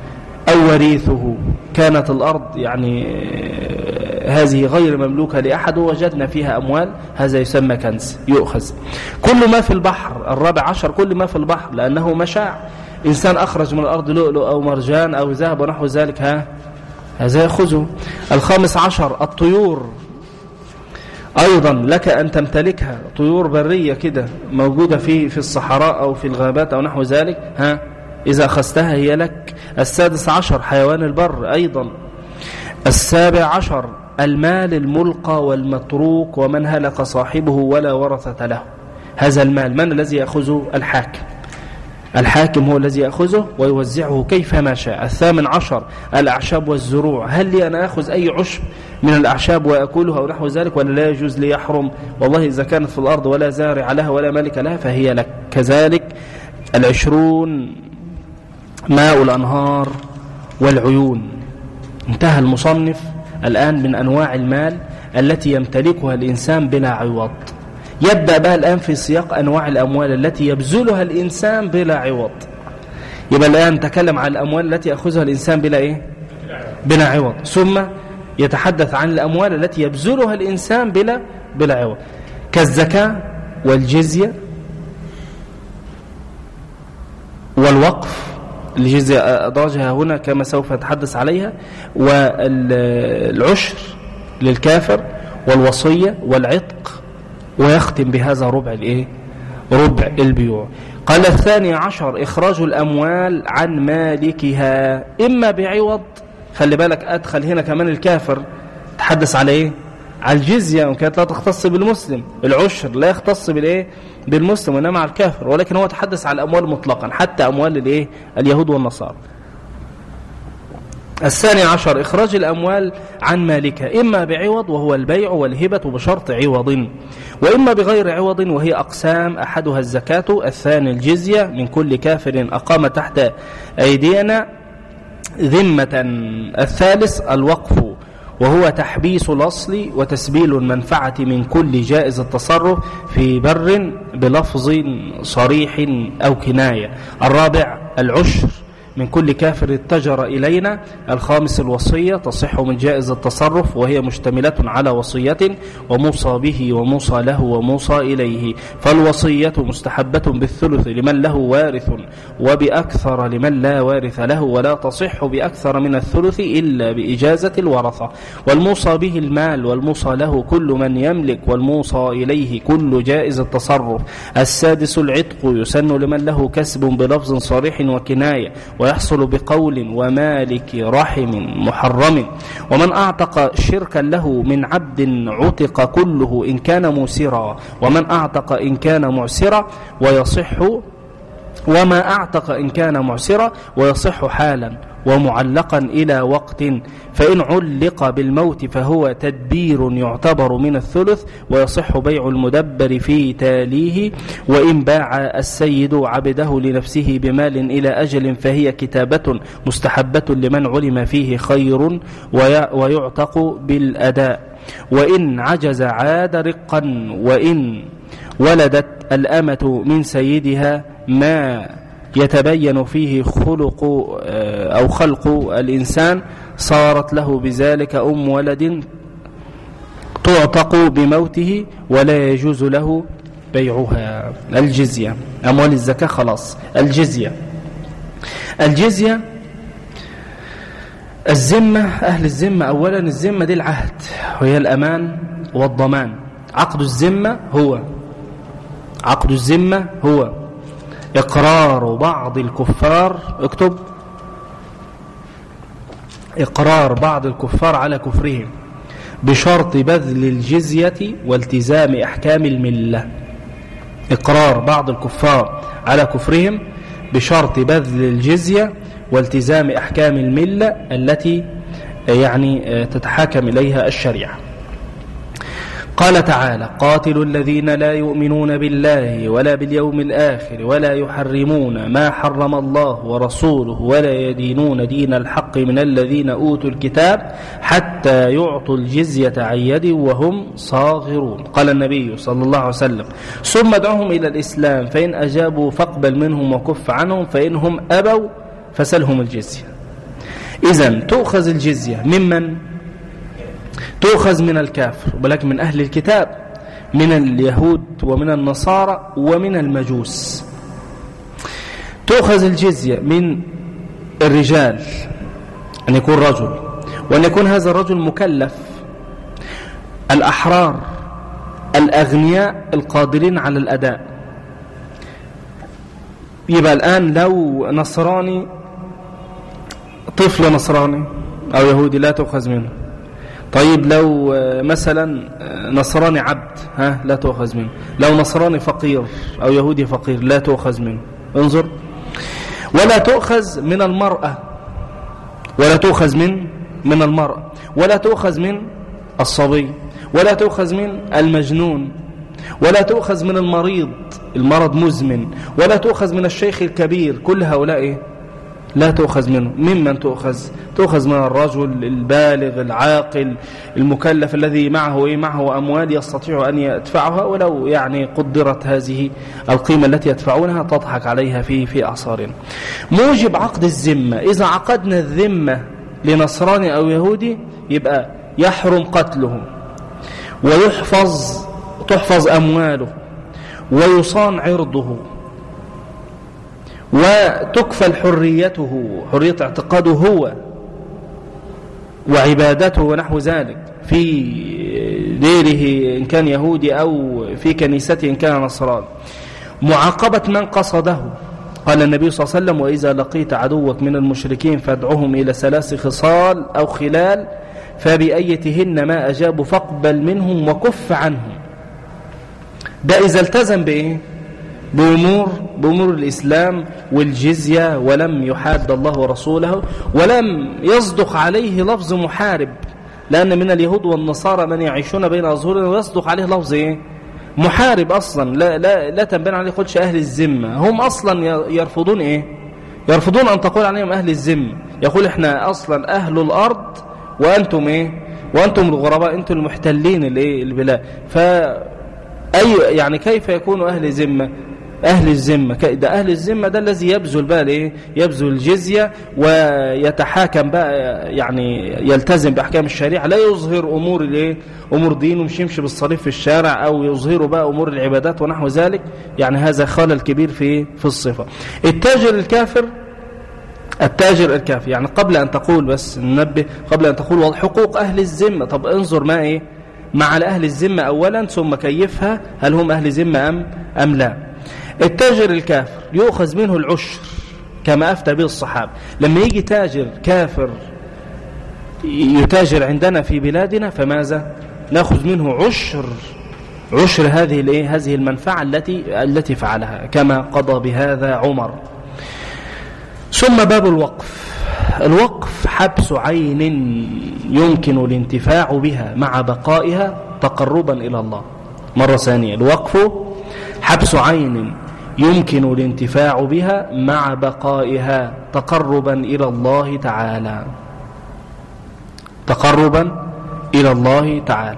أو وريثه، كانت الأرض يعني هذه غير مملوكة لأحد ووجدنا فيها أموال، هذا يسمى كنز يؤخذ. كل ما في البحر، الرابع عشر كل ما في البحر، لأنه مشاع، إنسان أخرج من الأرض لؤلؤ أو مرجان أو ذهب ونحو ذلك هذا يأخذه. الخامس عشر الطيور، أيضا لك أن تمتلكها، طيور برية كده موجودة في الصحراء أو في الغابات أو نحو ذلك، إذا أخذتها هي لك. السادس عشر حيوان البر أيضا. السابع عشر المال الملقى والمتروك ومن هلك صاحبه ولا ورثة له. هذا المال من الذي يأخذه؟ الحاكم. الحاكم هو الذي يأخذه ويوزعه كيفما شاء. الثامن عشر الأعشاب والزروع، هل لي أن أخذ أي عشب من الأعشاب وأكلها أو نحو ذلك، ولا لا يجوز لي؟ يحرم والله إذا كانت في الأرض ولا زارع لها ولا مالك لها فهي لك. كذلك العشرون ماء الأنهار والعيون. انتهى المصنف الآن من أنواع المال التي يمتلكها الإنسان بلا عوض. يبدأ بها الآن في سياق أنواع الأموال التي يبذلها الإنسان بلا عوض. يبقى الآن تكلم عن الأموال التي يأخذها الإنسان بلا عوض، ثم يتحدث عن الأموال التي يبذلها الإنسان بلا عوض، كالزكاة والجزية والوقف. الجزية أدرجها هنا كما سوف نتحدث عليها، والعشر للكافر، والوصية والعتق، ويختم بهذا ربع البيوع. قال الثاني عشر إخراج الأموال عن مالكها إما بعوض. خلي بالك أدخل هنا كمان الكافر، تحدث على على الجزية، وكانت لا تختص بالمسلم. العشر لا يختص بالمسلم وإنما على الكافر، ولكن هو تحدث على الأموال مطلقا حتى أموال اليهود والنصارى. الثاني عشر إخراج الأموال عن مالكها إما بعوض وهو البيع والهبة بشرط عوض، وإما بغير عوض وهي أقسام، أحدها الزكاة، الثاني الجزية من كل كافر أقام تحت أيدينا ذمة، الثالث الوقف وهو تحبيس الأصل وتسبيل المنفعة من كل جائز التصرف في بر بلفظ صريح أو كناية، الرابع العشر من كل كافر اتجر إلينا، الخامس الوصية تصح من جائز التصرف وهي مشتملة على وصية وموصى به وموصى له وموصى إليه، فالوصية مستحبة بالثلث لمن له وارث وبأكثر لمن لا وارث له، ولا تصح بأكثر من الثلث إلا بإجازة الورثة، والموصى به المال والموصى له كل من يملك، والموصى إليه كل جائز التصرف. السادس العتق يسن لمن له كسب بلفظ صريح وكناية، ويحصل بقول ومالك رحم محرم، ومن أعتق شركا له من عبد عتق كله إن كان موسرا، ومن أعتق إن كان معسرا ويصح، وما أعتق إن كان معسرا ويصح حالا ومعلقا إلى وقت، فإن علق بالموت فهو تدبير يعتبر من الثلث، ويصح بيع المدبر في تاليه، وإن باع السيد عبده لنفسه بمال إلى أجل فهي كتابة مستحبة لمن علم فيه خير ويعتق بالأداء، وإن عجز عاد رقا، وإن ولدت الأمة من سيدها ما يتبين فيه خلق أو خلق الإنسان صارت له بذلك ولد تعتق بموته ولا يجوز له بيعها. الجزية أموال الزكاة خلاص. الجزية الذمة، أهل الذمة أولا، الذمة دي العهد وهي الأمان والضمان. عقد الذمة هو إقرار بعض الكفار، اكتب، إقرار بعض الكفار على كفرهم بشرط بذل الجزية والتزام أحكام الملة. إقرار بعض الكفار على كفرهم بشرط بذل الجزية والتزام أحكام الملة التي يعني تتحاكم إليها الشريعة. قال تعالى: قاتلوا الذين لا يؤمنون بالله ولا باليوم الآخر ولا يحرمون ما حرم الله ورسوله ولا يدينون دين الحق من الذين أوتوا الكتاب حتى يعطوا الجزية عن يد وهم صاغرون. قال النبي صلى الله عليه وسلم: ثم ادعوهم إلى الإسلام فإن أجابوا فاقبل منهم وكف عنهم، فإنهم أبوا فسلهم الجزية. إذن تؤخذ الجزية ممن؟ تؤخذ من الكافر، ولكن من أهل الكتاب، من اليهود ومن النصارى ومن المجوس. تؤخذ الجزية من الرجال، أن يكون رجل، وأن يكون هذا الرجل مكلف، الأحرار الأغنياء القادرين على الأداء. يبقى الآن لو نصراني، طفل نصراني أو يهودي لا تؤخذ منه. طيب لو مثلا نصراني عبد لا تؤخذ منه. لو نصراني فقير أو يهودي فقير لا تؤخذ منه. انظر. ولا تؤخذ من المرأة، ولا تؤخذ من المرأة، ولا تؤخذ من الصبي، ولا تؤخذ من المجنون، ولا تؤخذ من المريض، المرض مزمن، ولا تؤخذ من الشيخ الكبير. كل هؤلاء لا تؤخذ منه. ممن تؤخذ؟ تؤخذ من الرجل البالغ العاقل المكلف الذي معه أموال يستطيع أن يدفعها، ولو يعني قدرت هذه القيمة التي يدفعونها تضحك عليها في أعصارنا. موجب عقد الذمة: إذا عقدنا الذمة لنصراني أو يهودي يبقى يحرم قتله، تحفظ أمواله، ويصان عرضه، وتكفل حريته، حرية اعتقاده هو وعبادته ونحو ذلك في ديره إن كان يهودي أو في كنيسته إن كان نصراني. معاقبة من قصده. قال النبي صلى الله عليه وسلم: وإذا لقيت عدوك من المشركين فادعهم إلى 3 خصال أو خلال فبأيتهن ما أجابوا فاقبل منهم وكف عنهم. ده إذا التزم بإيه؟ بأمور الإسلام والجزية، ولم يحاد الله ورسوله، ولم يصدق عليه لفظ محارب. لأن من اليهود والنصارى من يعيشون بين أظهرنا ويصدق عليه لفظ إيه؟ محارب أصلا. لا تنبين عليه قدش أهل الذمة. هم أصلا يرفضون إيه؟ يرفضون أن تقول عليهم أهل الذمة. يقول إحنا أصلا أهل الأرض وأنتم إيه؟ وأنتم الغرباء، أنتم المحتلين البلاد. يعني كيف يكون أهل ذمة؟ أهل الذمة ده أهل الذمة ده الذي يبذل بقى إيه؟ يبذل الجزية ويتحاكم بقى، يعني يلتزم بأحكام الشريعة، لا يظهر أمور الإيه؟ أمور دينه، مش يمشي بالصليب في الشارع أو يظهر بقى أمور العبادات ونحو ذلك. يعني هذا خلل كبير في الصفة. التاجر الكافر يعني قبل أن تقول، بس ننبه، قبل أن تقول حقوق أهل الذمة، طب انظر ما إيه مع أهل الذمة أولا، ثم كيفها هل هم أهل ذمة أم لا. التاجر الكافر يؤخذ منه العشر كما أفتى به الصحابة. لما يجي تاجر كافر يتاجر عندنا في بلادنا، فماذا نأخذ منه؟ عشر هذه المنفعة التي فعلها، كما قضى بهذا عمر. ثم باب الوقف حبس عين يمكن الانتفاع بها مع بقائها تقربا إلى الله. مرة ثانية: الوقف حبس عين يمكن الانتفاع بها مع بقائها تقربا إلى الله تعالى. تقربا إلى الله تعالى.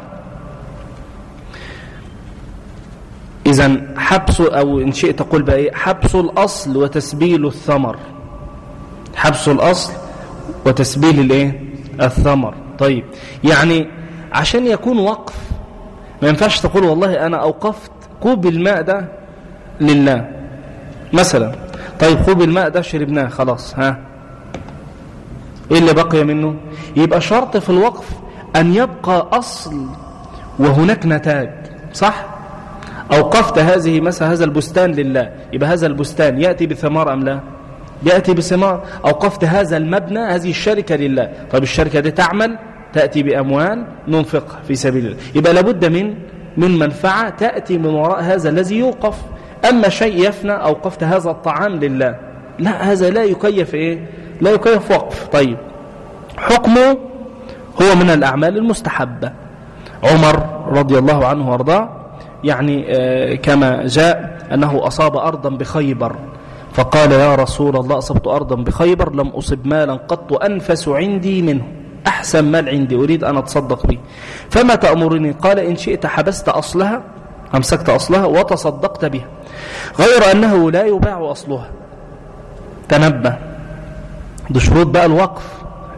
إذن حبس، أو إن شئت تقول بقى إيه؟ حبس الأصل وتسبيل الثمر. حبس الأصل وتسبيل الإيه؟ الثمر. طيب، يعني عشان يكون وقف ما ينفعش تقول والله أنا أوقفت كوب الماء ده لله مثلا. طيب كوب الماء ده شربناه خلاص، إيه اللي بقي منه؟ يبقى شرط في الوقف أن يبقى أصل وهناك نتاج، صح؟ أوقفت هذه مثلا هذا البستان لله، يبقى هذا البستان يأتي بثمار أم لا؟ يأتي بثمار. أوقفت هذا المبنى، هذه الشركة لله، طيب الشركة دي تعمل، تأتي بأموال ننفقها في سبيل الله، يبقى لابد من منفعة تأتي من وراء هذا الذي يوقف. أما شيء يفنى، أوقفت هذا الطعام لله، لا، هذا لا يكيف إيه؟ لا يكيف وقف. طيب، حكمه هو من الأعمال المستحبة. عمر رضي الله عنه وارضاه يعني كما جاء أنه أصاب أرضا بخيبر، فقال: يا رسول الله، أصبت أرضا بخيبر لم أصب مالا قط أنفس عندي منه، أحسن مال عندي أريد أن أتصدق به، فما تأمرني؟ قال: إن شئت حبست أصلها، أمسكت أصلها وتصدقت بها، غير أنه لا يباع أصلها. تنبه، ده شروط بقى الوقف.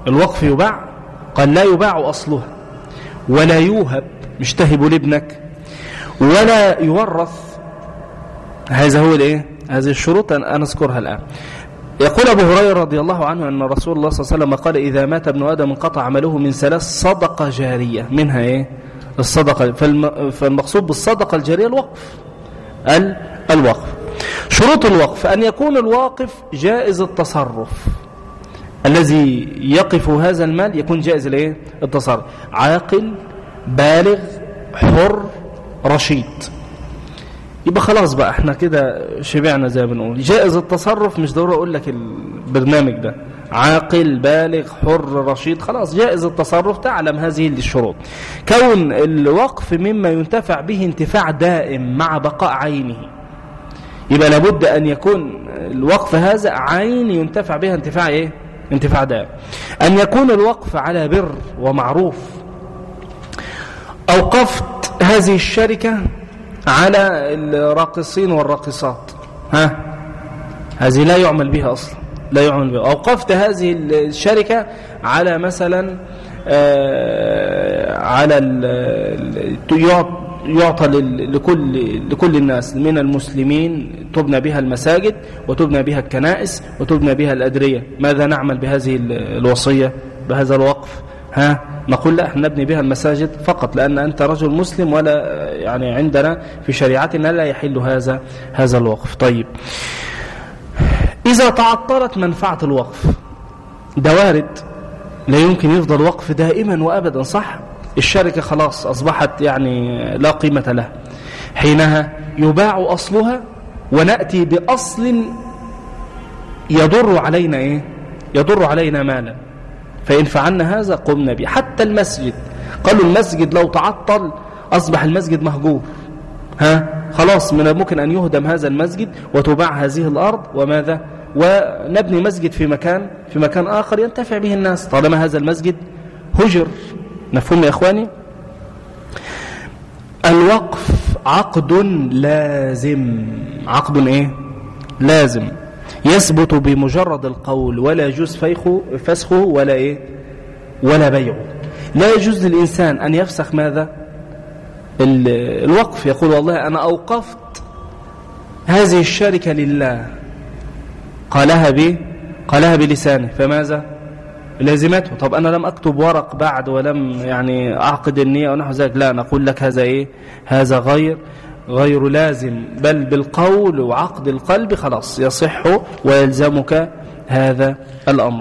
الوقف يباع؟ قال لا يباع أصلها ولا يوهب، مش تهب لابنك، ولا يورث. هذا هو الايه؟ هذه الشروط أنا أذكرها الآن. يقول أبو هريرة رضي الله عنه أن رسول الله صلى الله عليه وسلم قال إذا مات ابن آدم انقطع عمله من 3 صدقة جارية، منها إيه؟ الصدقة. فالمقصود بالصدقة الجارية الوقف. شروط الوقف أن يكون الواقف جائز التصرف، الذي يقف هذا المال يكون جائز الايه؟ التصرف، عاقل بالغ حر رشيد. يبقى خلاص بقى احنا كده شبعنا زي ما بنقول. جائز التصرف مش ضروري اقول لك البرنامج ده، عاقل بالغ حر رشيد، خلاص جائز التصرف، تعلم هذه الشروط. كون الوقف مما ينتفع به انتفاع دائم مع بقاء عينه، يبقى لابد ان يكون الوقف هذا عين ينتفع بها انتفاع ايه؟ انتفاع دائم. ان يكون الوقف على بر ومعروف. اوقفت هذه الشركة على الراقصين والراقصات، هذه لا يعمل بها أصلا، لا يعمل بها. أوقفت هذه الشركة على مثلا على يعطى لكل الناس من المسلمين، تبنى بها المساجد وتبنى بها الكنائس وتبنى بها الأدرية. ماذا نعمل بهذه الوصية، بهذا الوقف؟ نقول لا، احنا نبني بها المساجد فقط، لأن أنت رجل مسلم، ولا يعني عندنا في شريعتنا لا يحل هذا الوقف. طيب، إذا تعطلت منفعة الوقف، ده وارد، لا يمكن يفضل وقف دائما وأبدا، صح؟ الشركة خلاص أصبحت يعني لا قيمة لها، حينها يباع أصلها ونأتي بأصل يضر علينا إيه؟ يضر علينا مالا، فإن فعلنا هذا قمنا به. حتى المسجد، قالوا المسجد لو تعطل أصبح المسجد مهجور، خلاص من الممكن أن يهدم هذا المسجد وتباع هذه الأرض، وماذا؟ ونبني مسجد في مكان آخر ينتفع به الناس، طالما هذا المسجد هجر. مفهوم يا إخواني؟ الوقف عقد لازم، عقد إيه؟ لازم، يثبت بمجرد القول، ولا يجوز فسخه ولا إيه؟ ولا بيعه. لا يجوز للإنسان أن يفسخ ماذا؟ الوقف. يقول والله أنا أوقفت هذه الشركة لله، قالها بلسانه، فماذا؟ لازمته. طب أنا لم أكتب ورق بعد، ولم يعني أعقد النية ونحو ذلك، لا، نقول لك هذا إيه؟ هذا غير لازم، بل بالقول وعقد القلب خلاص يصح ويلزمك هذا الأمر.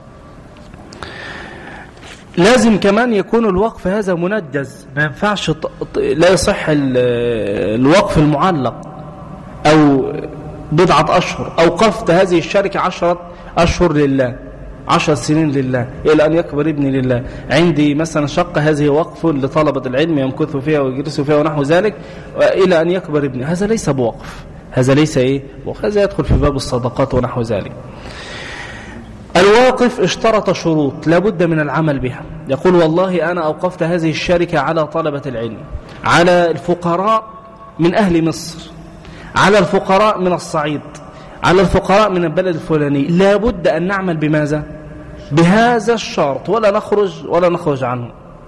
لازم كمان يكون الوقف هذا منجز، ما ينفعش لا يصح الوقف المعلق، أو 10 أشهر، أوقفت هذه الشركة 10 أشهر لله، 10 سنين لله، إلى أن يكبر ابني لله. عندي مثلا شقة، هذه وقف لطلبة العلم يمكثوا فيها ويجلسوا فيها ونحو ذلك، إلى أن يكبر ابني. هذا ليس بوقف، هذا ليس إيه؟ وقف. هذا يدخل في باب الصدقات ونحو ذلك. الواقف اشترط شروط لابد من العمل بها. يقول والله أنا أوقفت هذه الشركة على طلبة العلم، على الفقراء من أهل مصر، على الفقراء من الصعيد، على الفقراء من البلد الفلاني. لابد أن نعمل بماذا؟ بهذا الشرط، ولا نخرج عنه.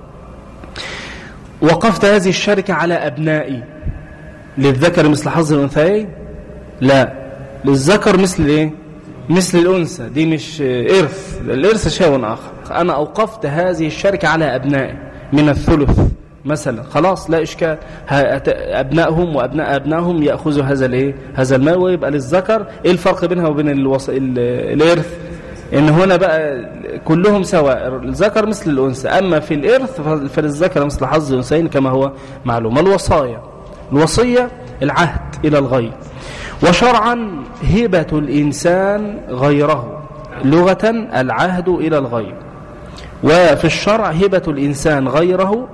وقفت هذه الشركة على أبنائي، للذكر مثل حظ الأنثيين؟ لا، للذكر مثل إيه؟ مثل الأنثى. دي مش إرث، الإرث شيء آخر. أنا أوقفت هذه الشركة على أبنائي من الثلث مثلا، خلاص لا إشكال، أبنائهم وأبناء أبنائهم يأخذوا هذا المال، ويبقى للذكر. إيه الفرق بينها وبين الإرث؟ إن هنا بقى كلهم سواء، الذكر مثل الأنثى. أما في الإرث فللذكر مثل حظ الأنثيين كما هو معلوم. الوصية العهد إلى الغير، وشرعا هبة الإنسان غيره، لغة العهد إلى الغير، وفي الشرع هبة الإنسان غيره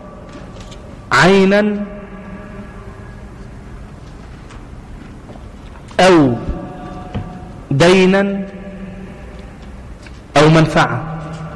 عينا أو دينا أو منفعة.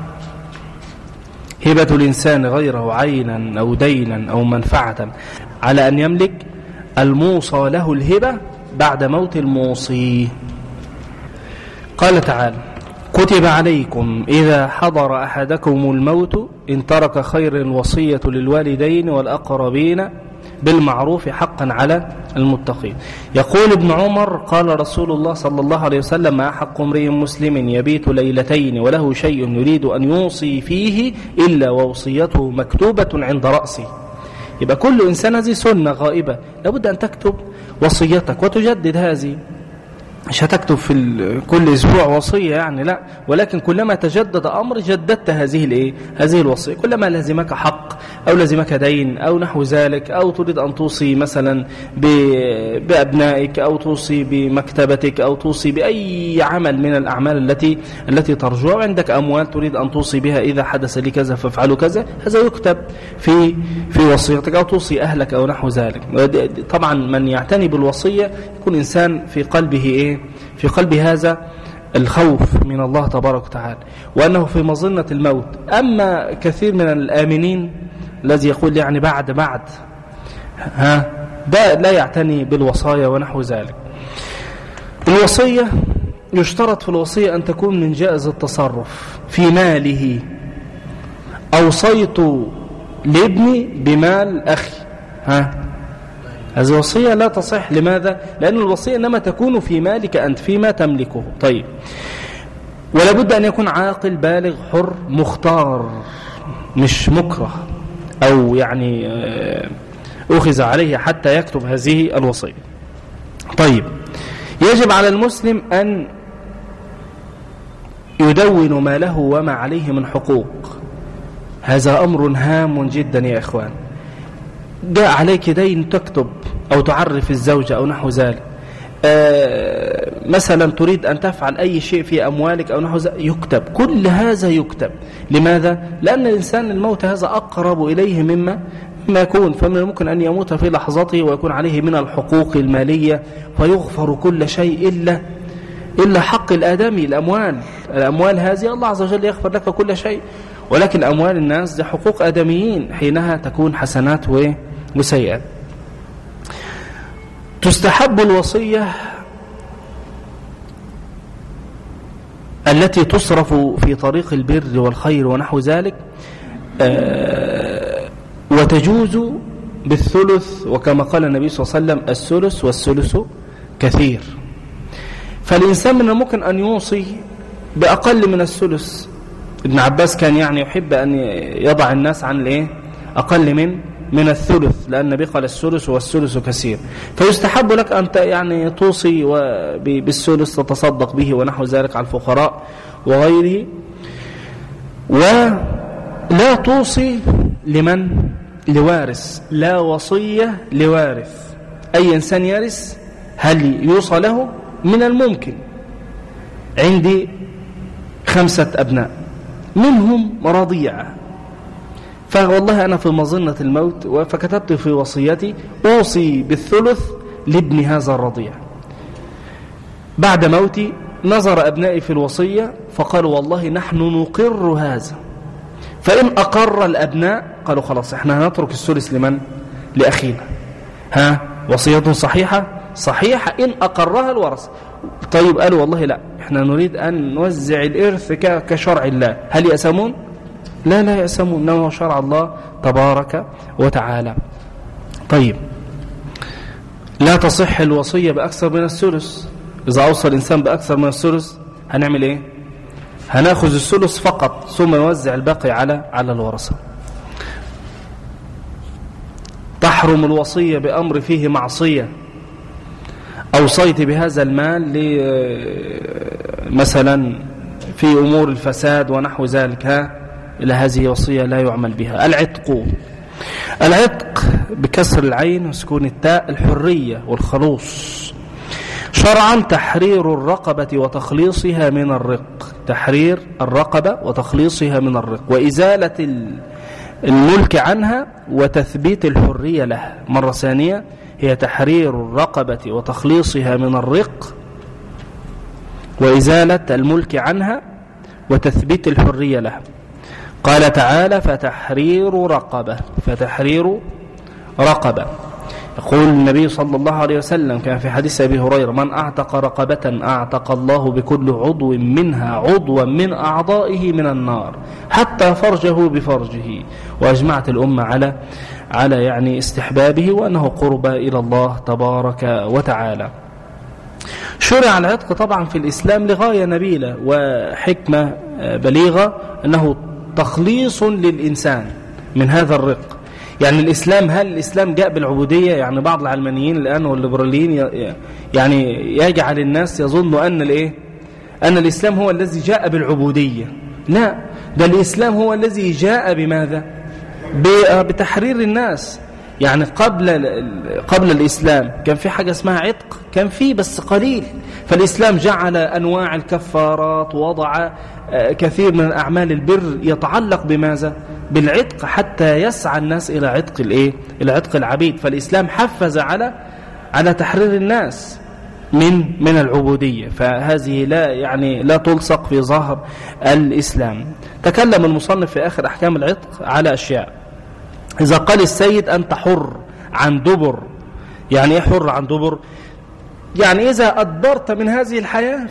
هبة الإنسان غيره عينا أو دينا أو منفعة، على أن يملك الموصى له الهبة بعد موت الموصي. قال تعالى كتب عليكم إذا حضر أحدكم الموت إن ترك خير الوصية للوالدين والأقربين بالمعروف حقا على المتقين. يقول ابن عمر قال رسول الله صلى الله عليه وسلم: ما حق امرئ مسلم يبيت ليلتين وله شيء يريد أن يوصي فيه إلا ووصيته مكتوبة عند رأسه. يبقى كل إنسان هذه سنة غائبة، لابد أن تكتب وصيتك وتجدد هذه. مش هتكتب في كل أسبوع وصية يعني، لا، ولكن كلما تجدد أمر جددت هذه الوصية. كلما لزمك حق أو لزمك دين أو نحو ذلك، أو تريد أن توصي مثلا بأبنائك أو توصي بمكتبتك أو توصي بأي عمل من الأعمال التي ترجوها، عندك أموال تريد أن توصي بها إذا حدث لي كذا فافعلوا كذا، هذا يكتب في وصيتك، أو توصي أهلك أو نحو ذلك. طبعا من يعتني بالوصية يكون إنسان في قلبه في قلب هذا الخوف من الله تبارك وتعالى، وأنه في مظنة الموت. أما كثير من الآمنين الذي يقول يعني بعد ده لا يعتني بالوصايا ونحو ذلك. الوصية يشترط في الوصية أن تكون من جائز التصرف في ماله. أوصيت لابني بمال أخي، هذه الوصية لا تصح. لماذا؟ لأن الوصية إنما تكون في مالك أنت، فيما تملكه. طيب، ولا بد أن يكون عاقل بالغ حر مختار، مش مكره أو يعني أخذ عليه حتى يكتب هذه الوصية. طيب، يجب على المسلم أن يدون ما له وما عليه من حقوق. هذا أمر هام جدا يا إخوان. جاء عليك دين تكتب أو تعرف الزوجة أو نحو ذلك. مثلا تريد أن تفعل أي شيء في أموالك أو نحو ذلك، يكتب. كل هذا يكتب. لماذا؟ لأن الإنسان الموت هذا أقرب إليه مما يكون، فمن الممكن أن يموت في لحظته ويكون عليه من الحقوق المالية فيغفر كل شيء إلا حق الآدمي. الأموال هذه الله عز وجل يغفر لك كل شيء، ولكن أموال الناس دي حقوق آدميين، حينها تكون حسنات وسيئات. تستحب الوصية التي تصرف في طريق البر والخير ونحو ذلك، وتجوز بالثلث، وكما قال النبي صلى الله عليه وسلم: الثلث والثلث كثير. فالإنسان من الممكن أن يوصي بأقل من الثلث. ابن عباس كان يعني يحب أن يضع الناس عن أقل من الثلث، لأن النبي قال: الثلث والثلث كثير. فيستحب لك أن يعني توصي بالثلث، تتصدق به ونحو ذلك على الفقراء وغيره. ولا توصي لوارث، لا وصية لوارث. أي إنسان يرث هل يوصى له؟ من الممكن. عندي 5 أبناء منهم رضيعة، فوالله أنا في مظنة الموت، فكتبت في وصيتي: أوصي بالثلث لابن هذا الرضيع. بعد موتي نظر أبنائي في الوصية فقالوا: والله نحن نقر هذا. فإن أقر الأبناء قالوا: خلاص احنا هنترك الثلث لأخينا. وصية صحيحة إن أقرها الورثة. طيب، قالوا: والله لا، احنا نريد أن نوزع الإرث كشرع الله. هل يأسمون؟ لا يأسمون، إنما هو شرع الله تبارك وتعالى. طيب، لا تصح الوصية بأكثر من الثلث. إذا أوصى الإنسان بأكثر من الثلث هنعمل إيه؟ هنأخذ الثلث فقط، ثم نوزع الباقي على الورثة. تحرم الوصية بأمر فيه معصية. أوصيت بهذا المال مثلا في أمور الفساد ونحو ذلك، إلى هذه وصية لا يعمل بها. العتق بكسر العين وسكون التاء، الحرية والخلوص. شرعا تحرير الرقبة وتخليصها من الرق، تحرير الرقبة وتخليصها من الرق، وإزالة الملك عنها وتثبيت الحرية لها. مرة ثانية، هي تحرير الرقبة وتخليصها من الرق وإزالة الملك عنها وتثبيت الحرية لها. قال تعالى: فتحرير رقبة. يقول النبي صلى الله عليه وسلم كان في حديث أبي هريرة: من أعتق رقبة أعتق الله بكل عضو منها عضوا من أعضائه من النار حتى فرجه بفرجه. وأجمعت الأمة على يعني استحبابه وأنه قرب إلى الله تبارك وتعالى. شرع العتق طبعا في الإسلام لغاية نبيلة وحكمة بليغة، أنه تخليص للإنسان من هذا الرق. يعني الإسلام، هل الإسلام جاء بالعبودية؟ يعني بعض العلمانيين الآن والليبراليين يعني يجعل الناس يظن أن الإسلام هو الذي جاء بالعبودية. لا، ده الإسلام هو الذي جاء بماذا؟ بتحرير الناس. يعني قبل الإسلام كان في حاجة اسمها عتق، كان في بس قليل، فالإسلام جعل أنواع الكفارات ووضع كثير من أعمال البر يتعلق بماذا؟ بالعتق، حتى يسعى الناس إلى عتق العبيد. فالإسلام حفز على تحرير الناس من العبودية، فهذه لا تلصق في ظهر الإسلام. تكلم المصنف في آخر أحكام العتق على أشياء. إذا قال السيد أنت حر عن دبر، يعني إيه حر عن دبر؟ يعني إذا أدبرت من هذه الحياة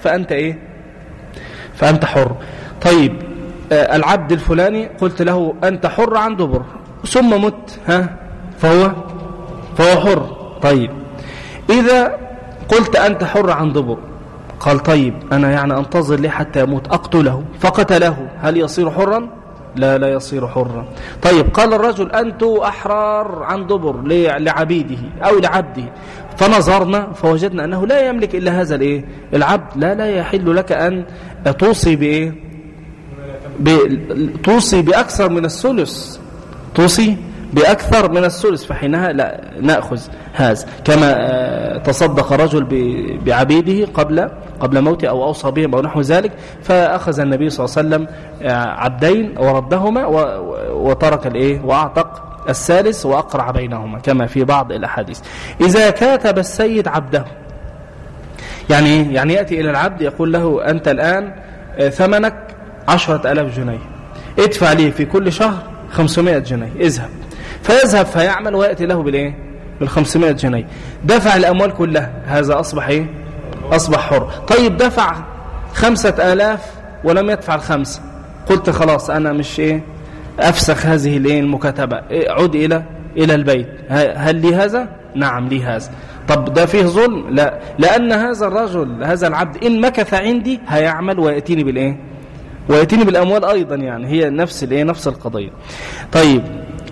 فأنت حر. طيب العبد الفلاني قلت له أنت حر عن دبر ثم مت، فهو حر. طيب إذا قلت أنت حر عن دبر، قال طيب أنا يعني أنتظر لي حتى يموت أقتله، فقتله، هل يصير حرا؟ لا يصير حرا. طيب قال الرجل أنت أحرار عن دبر لعبيده أو لعبده، فنظرنا فوجدنا أنه لا يملك إلا هذا العبد، لا يحل لك أن توصي توصي بأكثر من الثلث، فحينها لا نأخذ هذا. كما تصدق رجل بعبيده قبل موته أو أوصى بهم أو نحو ذلك، فأخذ النبي صلى الله عليه وسلم عبدين وردهما وترك وأعتق الثالث وأقرع بينهما كما في بعض الأحاديث. إذا كاتب السيد عبده، يعني يأتي إلى العبد يقول له أنت الآن ثمنك 10,000 جنيه، ادفع لي في كل شهر 500 جنيه، اذهب. فيذهب فيعمل ويأتي له بال500 جنيه، دفع الأموال كلها، هذا أصبح حر. طيب دفع 5,000 ولم يدفع 5، قلت خلاص أنا مش أفسخ هذه المكاتبة، عد إلى البيت، هل لي هذا؟ نعم لي هذا. طب ده فيه ظلم؟ لا، لأن هذا الرجل هذا العبد إن مكث عندي هيعمل ويأتيني ويأتيني بالأموال أيضا، يعني هي نفس القضية. طيب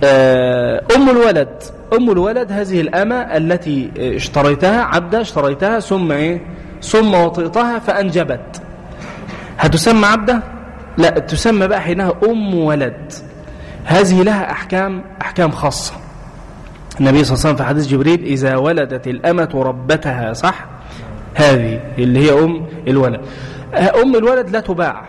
أم الولد هذه الأمة التي اشتريتها ثم وطئتها فأنجبت، هتسمى عبدة؟ لا، تسمى بقى حينها أم ولد. هذه لها أحكام خاصة. النبي صلى الله عليه وسلم في حديث جبريل: إذا ولدت الأمة ربتها، صح؟ هذه اللي هي أم الولد. أم الولد لا تباع.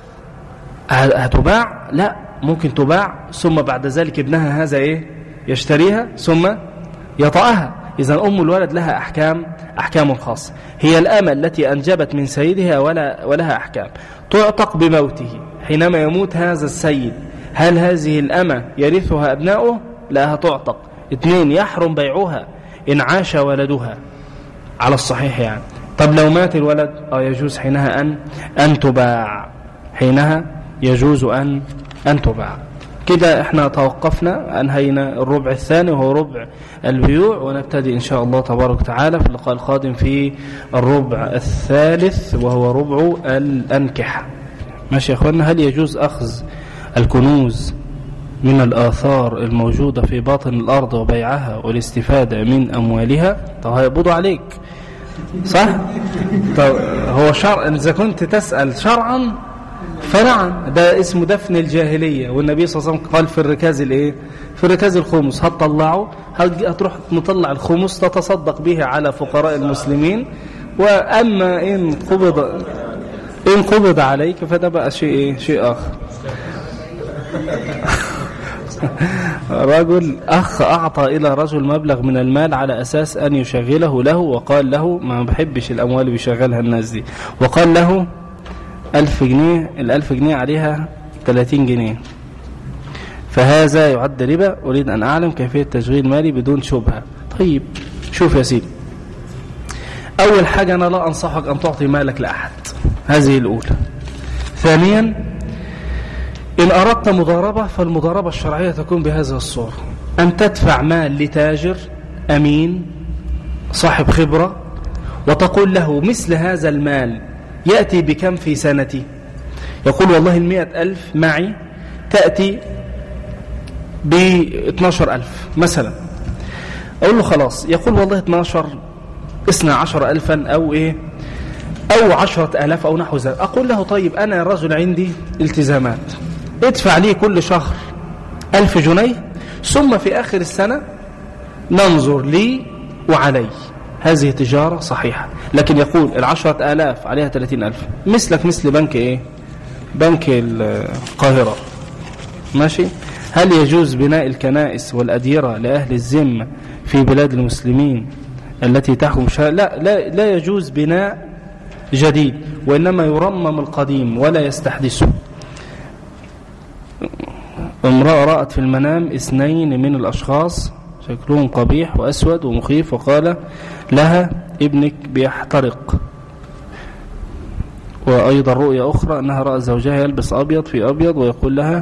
هتباع؟ لا، ممكن تباع ثم بعد ذلك ابنها هذا يشتريها ثم يطأها. إذن أم الولد لها أحكام خاصة. هي الأمة التي أنجبت من سيدها ولها أحكام. تعتق بموته، حينما يموت هذا السيد هل هذه الأمة يرثها أبناؤه؟ لا، هتعتق. 2، يحرم بيعها إن عاش ولدها على الصحيح يعني. طب لو مات الولد يجوز حينها أن تباع، حينها يجوز أن تباع. كده احنا توقفنا، أنهينا الربع الثاني وهو ربع البيوع، ونبتدي إن شاء الله تبارك وتعالى في اللقاء القادم في الربع الثالث وهو ربع الأنكحة. ماشي يا أخوانا؟ هل يجوز أخذ الكنوز من الآثار الموجودة في باطن الأرض وبيعها والاستفادة من أموالها؟ طب هيقبضوا عليك، صح؟ طب هو شرع، إذا كنت تسأل شرعا فنعم، ده اسمه دفن الجاهلية، والنبي صلى الله عليه وسلم قال في الركاز في الركاز الخمس، هتطلعه، هتروح مطلع الخمس تتصدق به على فقراء المسلمين. وأما إن قبض عليك فده بقى شيء آخر. أخ أعطى إلى رجل مبلغ من المال على أساس أن يشغله له، وقال له ما بحبش الأموال اللي بيشغلها الناس دي، وقال له 1000 جنيه، 1000 جنيه عليها 30 جنيه، فهذا يعد ربا. أريد أن أعلم كيفية تشغيل مالي بدون شبهة. طيب شوف يا سيدي، أول حاجة أنا لا أنصحك أن تعطي مالك لأحد، هذه الأولى. ثانيا، إن أردت مضاربة فالمضاربة الشرعية تكون بهذه الصورة: أن تدفع مال لتاجر أمين صاحب خبرة وتقول له مثل هذا المال يأتي بكم في سنتي؟ يقول والله 100,000 معي تأتي ب12,000 مثلا. أقول له خلاص. يقول والله 12 12,000 أو إيه أو 10,000 أو نحو ذلك. أقول له طيب أنا يا رجل عندي التزامات، ادفع لي كل شهر 1000 جنيه ثم في آخر السنة ننظر لي وعلي. هذه تجارة صحيحة. لكن يقول 10,000 عليها 30,000 مثلك مثل بنك إيه؟ بنك القاهرة، ماشي. هل يجوز بناء الكنائس والأديرة لأهل الذمة في بلاد المسلمين التي تحكم لا يجوز بناء جديد، وإنما يرمم القديم ولا يستحدثه. امرأة رأت في المنام 2 من الأشخاص شكلهم قبيح وأسود ومخيف، وقال لها ابنك بيحترق. وأيضا رؤية أخرى أنها رأت زوجها يلبس أبيض في أبيض ويقول لها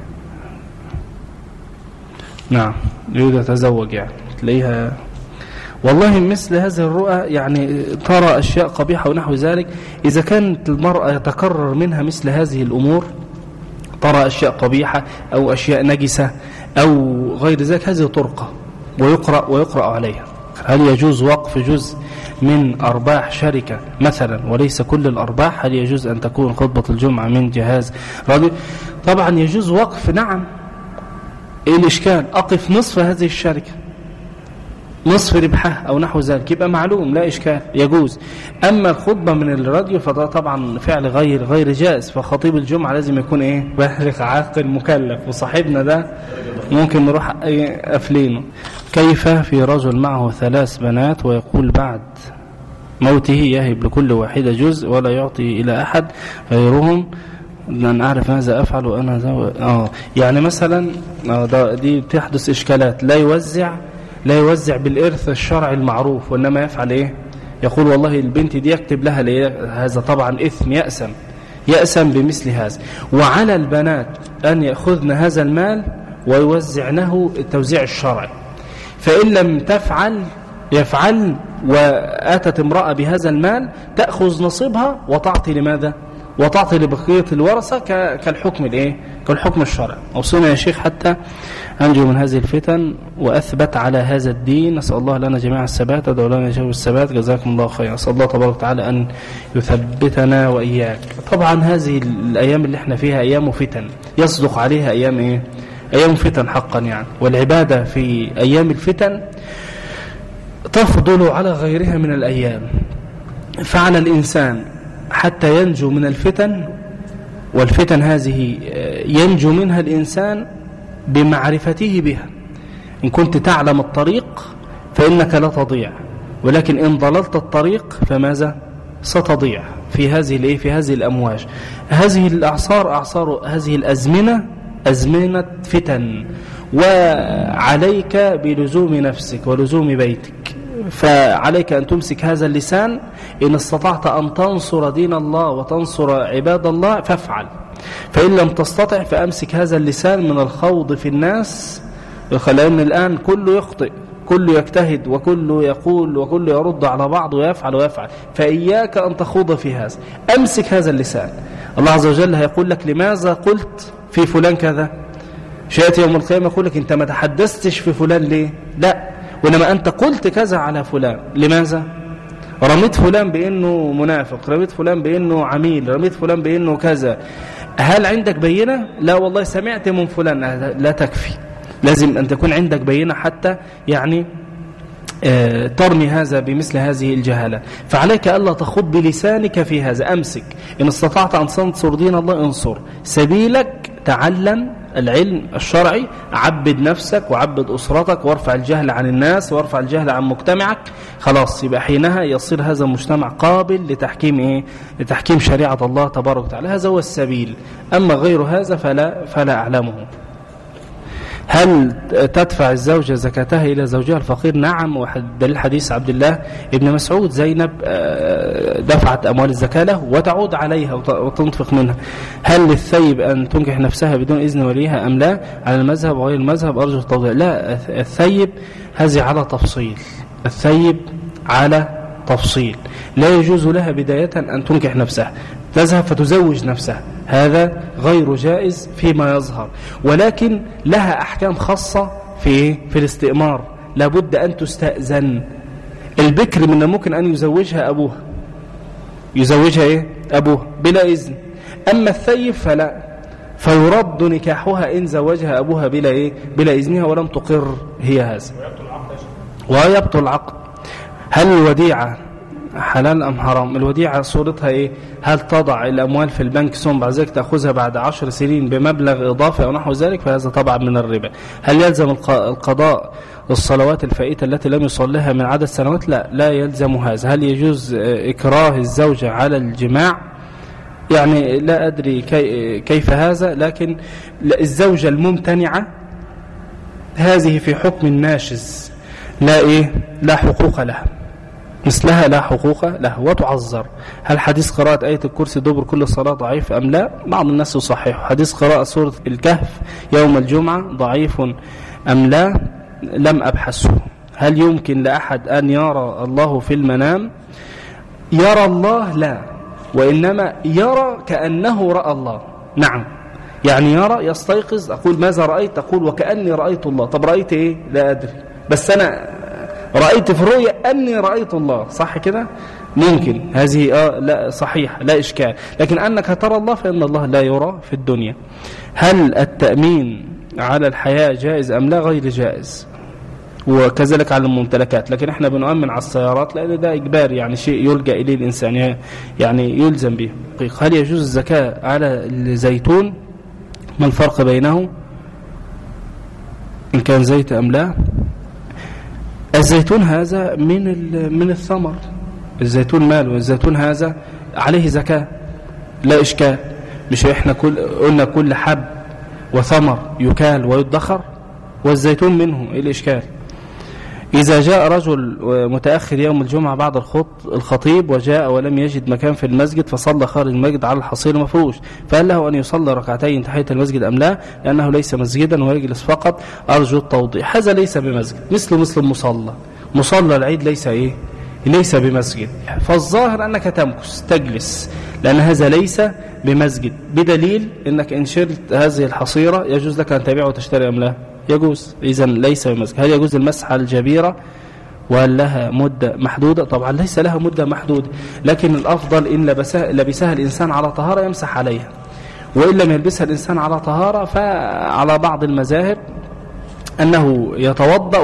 نعم يريد يتزوج، يعني تلاقيها. والله مثل هذه الرؤى يعني ترى أشياء قبيحة ونحو ذلك. إذا كانت المرأة يتكرر منها مثل هذه الأمور، ترى أشياء قبيحة أو أشياء نجسة أو غير ذلك، هذه طرقة ويقرأ عليها. هل يجوز وقف جزء من أرباح شركة مثلا وليس كل الأرباح؟ هل يجوز أن تكون خطبة الجمعة من جهاز راديو؟ طبعا يجوز وقف، نعم. إيه الإشكال؟ أقف نصف هذه الشركة، نصف ربحها أو نحو ذلك، يبقى معلوم، لا إشكال، يجوز. أما الخطبة من الراديو فده طبعا فعل غير جائز. فخطيب الجمعة لازم يكون إيه؟ بالغ عاقل مكلف. وصاحبنا ده ممكن نروح أفلينه. كيف في رجل معه 3 بنات ويقول بعد موته يهب لكل واحدة جزء ولا يعطي إلى أحد غيرهم، لأن أعرف ماذا أفعل وأنا يعني مثلا دي تحدث إشكالات. لا يوزع بالإرث الشرعي المعروف، وإنما يفعل إيه؟ يقول والله البنت دي يكتب لها هذا طبعا إثم، يأسم بمثل هذا. وعلى البنات أن يأخذن هذا المال ويوزعنه التوزيع الشرعي. فإن لم يفعل وآتت امرأة بهذا المال تأخذ نصيبها وتعطي لماذا؟ وتعطي لبقية الورثة كالحكم الشرعي. أوصينا يا شيخ حتى أنجو من هذه الفتن وأثبت على هذا الدين. نسأل الله لنا جميعا الثبات، أدعو لنا جميعا الثبات. جزاكم الله خيرا. نسأل الله تبارك وتعالى أن يثبتنا وإياك. طبعا هذه الأيام اللي احنا فيها أيام فتن، يصدق عليها أيام إيه؟ أيام فتن حقا يعني. والعبادة في أيام الفتن تفضل على غيرها من الأيام. فعلى الإنسان حتى ينجو من الفتن، والفتن هذه ينجو منها الإنسان بمعرفته بها. إن كنت تعلم الطريق فإنك لا تضيع، ولكن إن ضللت الطريق فماذا؟ ستضيع في هذه الأمواج. هذه الأعصار هذه الأزمنة أزمنة فتن، وعليك بلزوم نفسك ولزوم بيتك. فعليك أن تمسك هذا اللسان. إن استطعت أن تنصر دين الله وتنصر عباد الله فافعل، فإن لم تستطع فأمسك هذا اللسان من الخوض في الناس. لأن الآن كله يخطئ، كله يجتهد، وكله يقول، وكله يرد على بعض ويفعل. فإياك أن تخوض في هذا. أمسك هذا اللسان. الله عز وجل هيقول لك لماذا قلت في فلان كذا؟ شيء يوم القيامة يقول لك أنت ما تحدثتش في فلان ليه؟ لا، وإنما أنت قلت كذا على فلان. لماذا؟ رميت فلان بأنه منافق، رميت فلان بأنه عميل، رميت فلان بأنه كذا. هل عندك بينة؟ لا والله سمعت من فلان. لا تكفي، لازم أن تكون عندك بينة حتى يعني ترمي هذا بمثل هذه الجهالة. فعليك ألا تخوض بلسانك في هذا. أمسك. إن استطعت أن تنصر دين الله انصر. سبيلك تعلم العلم الشرعي، عبد نفسك وعبد أسرتك، وارفع الجهل عن الناس وارفع الجهل عن مجتمعك. خلاص يبقى حينها يصير هذا المجتمع قابل لتحكيم لتحكيم شريعة الله تبارك وتعالى. هذا هو السبيل. أما غير هذا فلا أعلمه. هل تدفع الزوجة زكاتها إلى زوجها الفقير؟ نعم، دليل حديث عبد الله ابن مسعود، زينب دفعت أموال الزكاة له وتعود عليها وتنفق منها. هل للثيب أن تنكح نفسها بدون إذن وليها أم لا؟ على المذهب وغير المذهب أرجو التوضيح. لا، الثيب هذه على تفصيل، الثيب على تفصيل، لا يجوز لها بداية أن تنكح نفسها، تذهب فتزوج نفسها، هذا غير جائز فيما يظهر، ولكن لها أحكام خاصة في الاستئمار، لابد أن تستأذن. البكر من الممكن أن يزوجها أبوها، يزوجها أبوها بلا إذن. أما الثيب فلا، فيرد نكاحها إن زوجها أبوها بلا إذنها ولم تقر هي هذا، ويبطل العقد. هل الوديعة حلال أم حرام؟ الوديعة صورتها هل تضع الأموال في البنك ثم بعد ذلك تأخذها بعد 10 سنين بمبلغ إضافي أو نحو ذلك؟ فهذا طبعا من الربا. هل يلزم القضاء الصلوات الفائتة التي لم يصلها من عدد سنوات؟ لا يلزم هذا. هل يجوز إكراه الزوجة على الجماع؟ يعني لا أدري كيف هذا، لكن الزوجة الممتنعة هذه في حكم الناشز، لا حقوق لها، مثلها لا حقوق له وتعذر. هل حديث قراءة آية الكرسي دبر كل صلاة ضعيف أم لا؟ بعض الناس يصحح. حديث قراءة سورة الكهف يوم الجمعة ضعيف أم لا؟ لم أبحثه. هل يمكن لأحد أن يرى الله في المنام؟ يرى الله لا، وإنما يرى كأنه رأى الله. نعم، يعني يرى، يستيقظ، أقول ماذا رأيت؟ أقول وكأني رأيت الله. طب رأيت إيه؟ لا أدري، بس أنا رأيت في الرؤيا أني رأيت الله، صح كده؟ ممكن هذه لا صحيح، لا إشكال. لكن أنك ترى الله فإن الله لا يرى في الدنيا. هل التأمين على الحياة جائز أم لا؟ غير جائز، وكذلك على الممتلكات. لكن احنا بنؤمن على السيارات لأن ده إجبار، يعني شيء يلجأ إليه الإنسان، يعني يلزم به. هل يجوز الزكاة على الزيتون؟ ما الفرق بينه إن كان زيت أم لا؟ الزيتون هذا من الثمر، الزيتون ماله، الزيتون هذا عليه زكاة لا إشكال. مش احنا قلنا كل حب وثمر يكال ويدخر، والزيتون منه، ايه الإشكال؟ إذا جاء رجل متأخر يوم الجمعة بعد الخطيب وجاء ولم يجد مكان في المسجد فصلى خارج المسجد على الحصير المفروش، فهل له أن يصلي ركعتين تحية المسجد أم لا؟ لأنه ليس مسجدا ويجلس فقط. أرجو التوضيح. هذا ليس بمسجد، مثل مصلى العيد ليس بمسجد. فالظاهر أنك تجلس، لأن هذا ليس بمسجد، بدليل أنك إن شرت هذه الحصيرة يجوز لك أن تبيع وتشتري أم لا؟ يجوز، إذن ليس بمسجد. هل يجوز المسح على الجبيرة وهل لها مدة محدودة؟ طبعا ليس لها مدة محدودة، لكن الأفضل إن لبسها الإنسان على طهارة يمسح عليها، وإن لم يلبسها الإنسان على طهارة فعلى بعض المذاهب أنه يتوضأ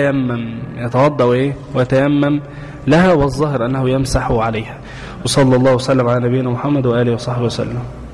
ويتيمم لها، والظاهر أنه يمسح عليها. وصلى الله وسلم على نبينا محمد وآله وصحبه وسلم.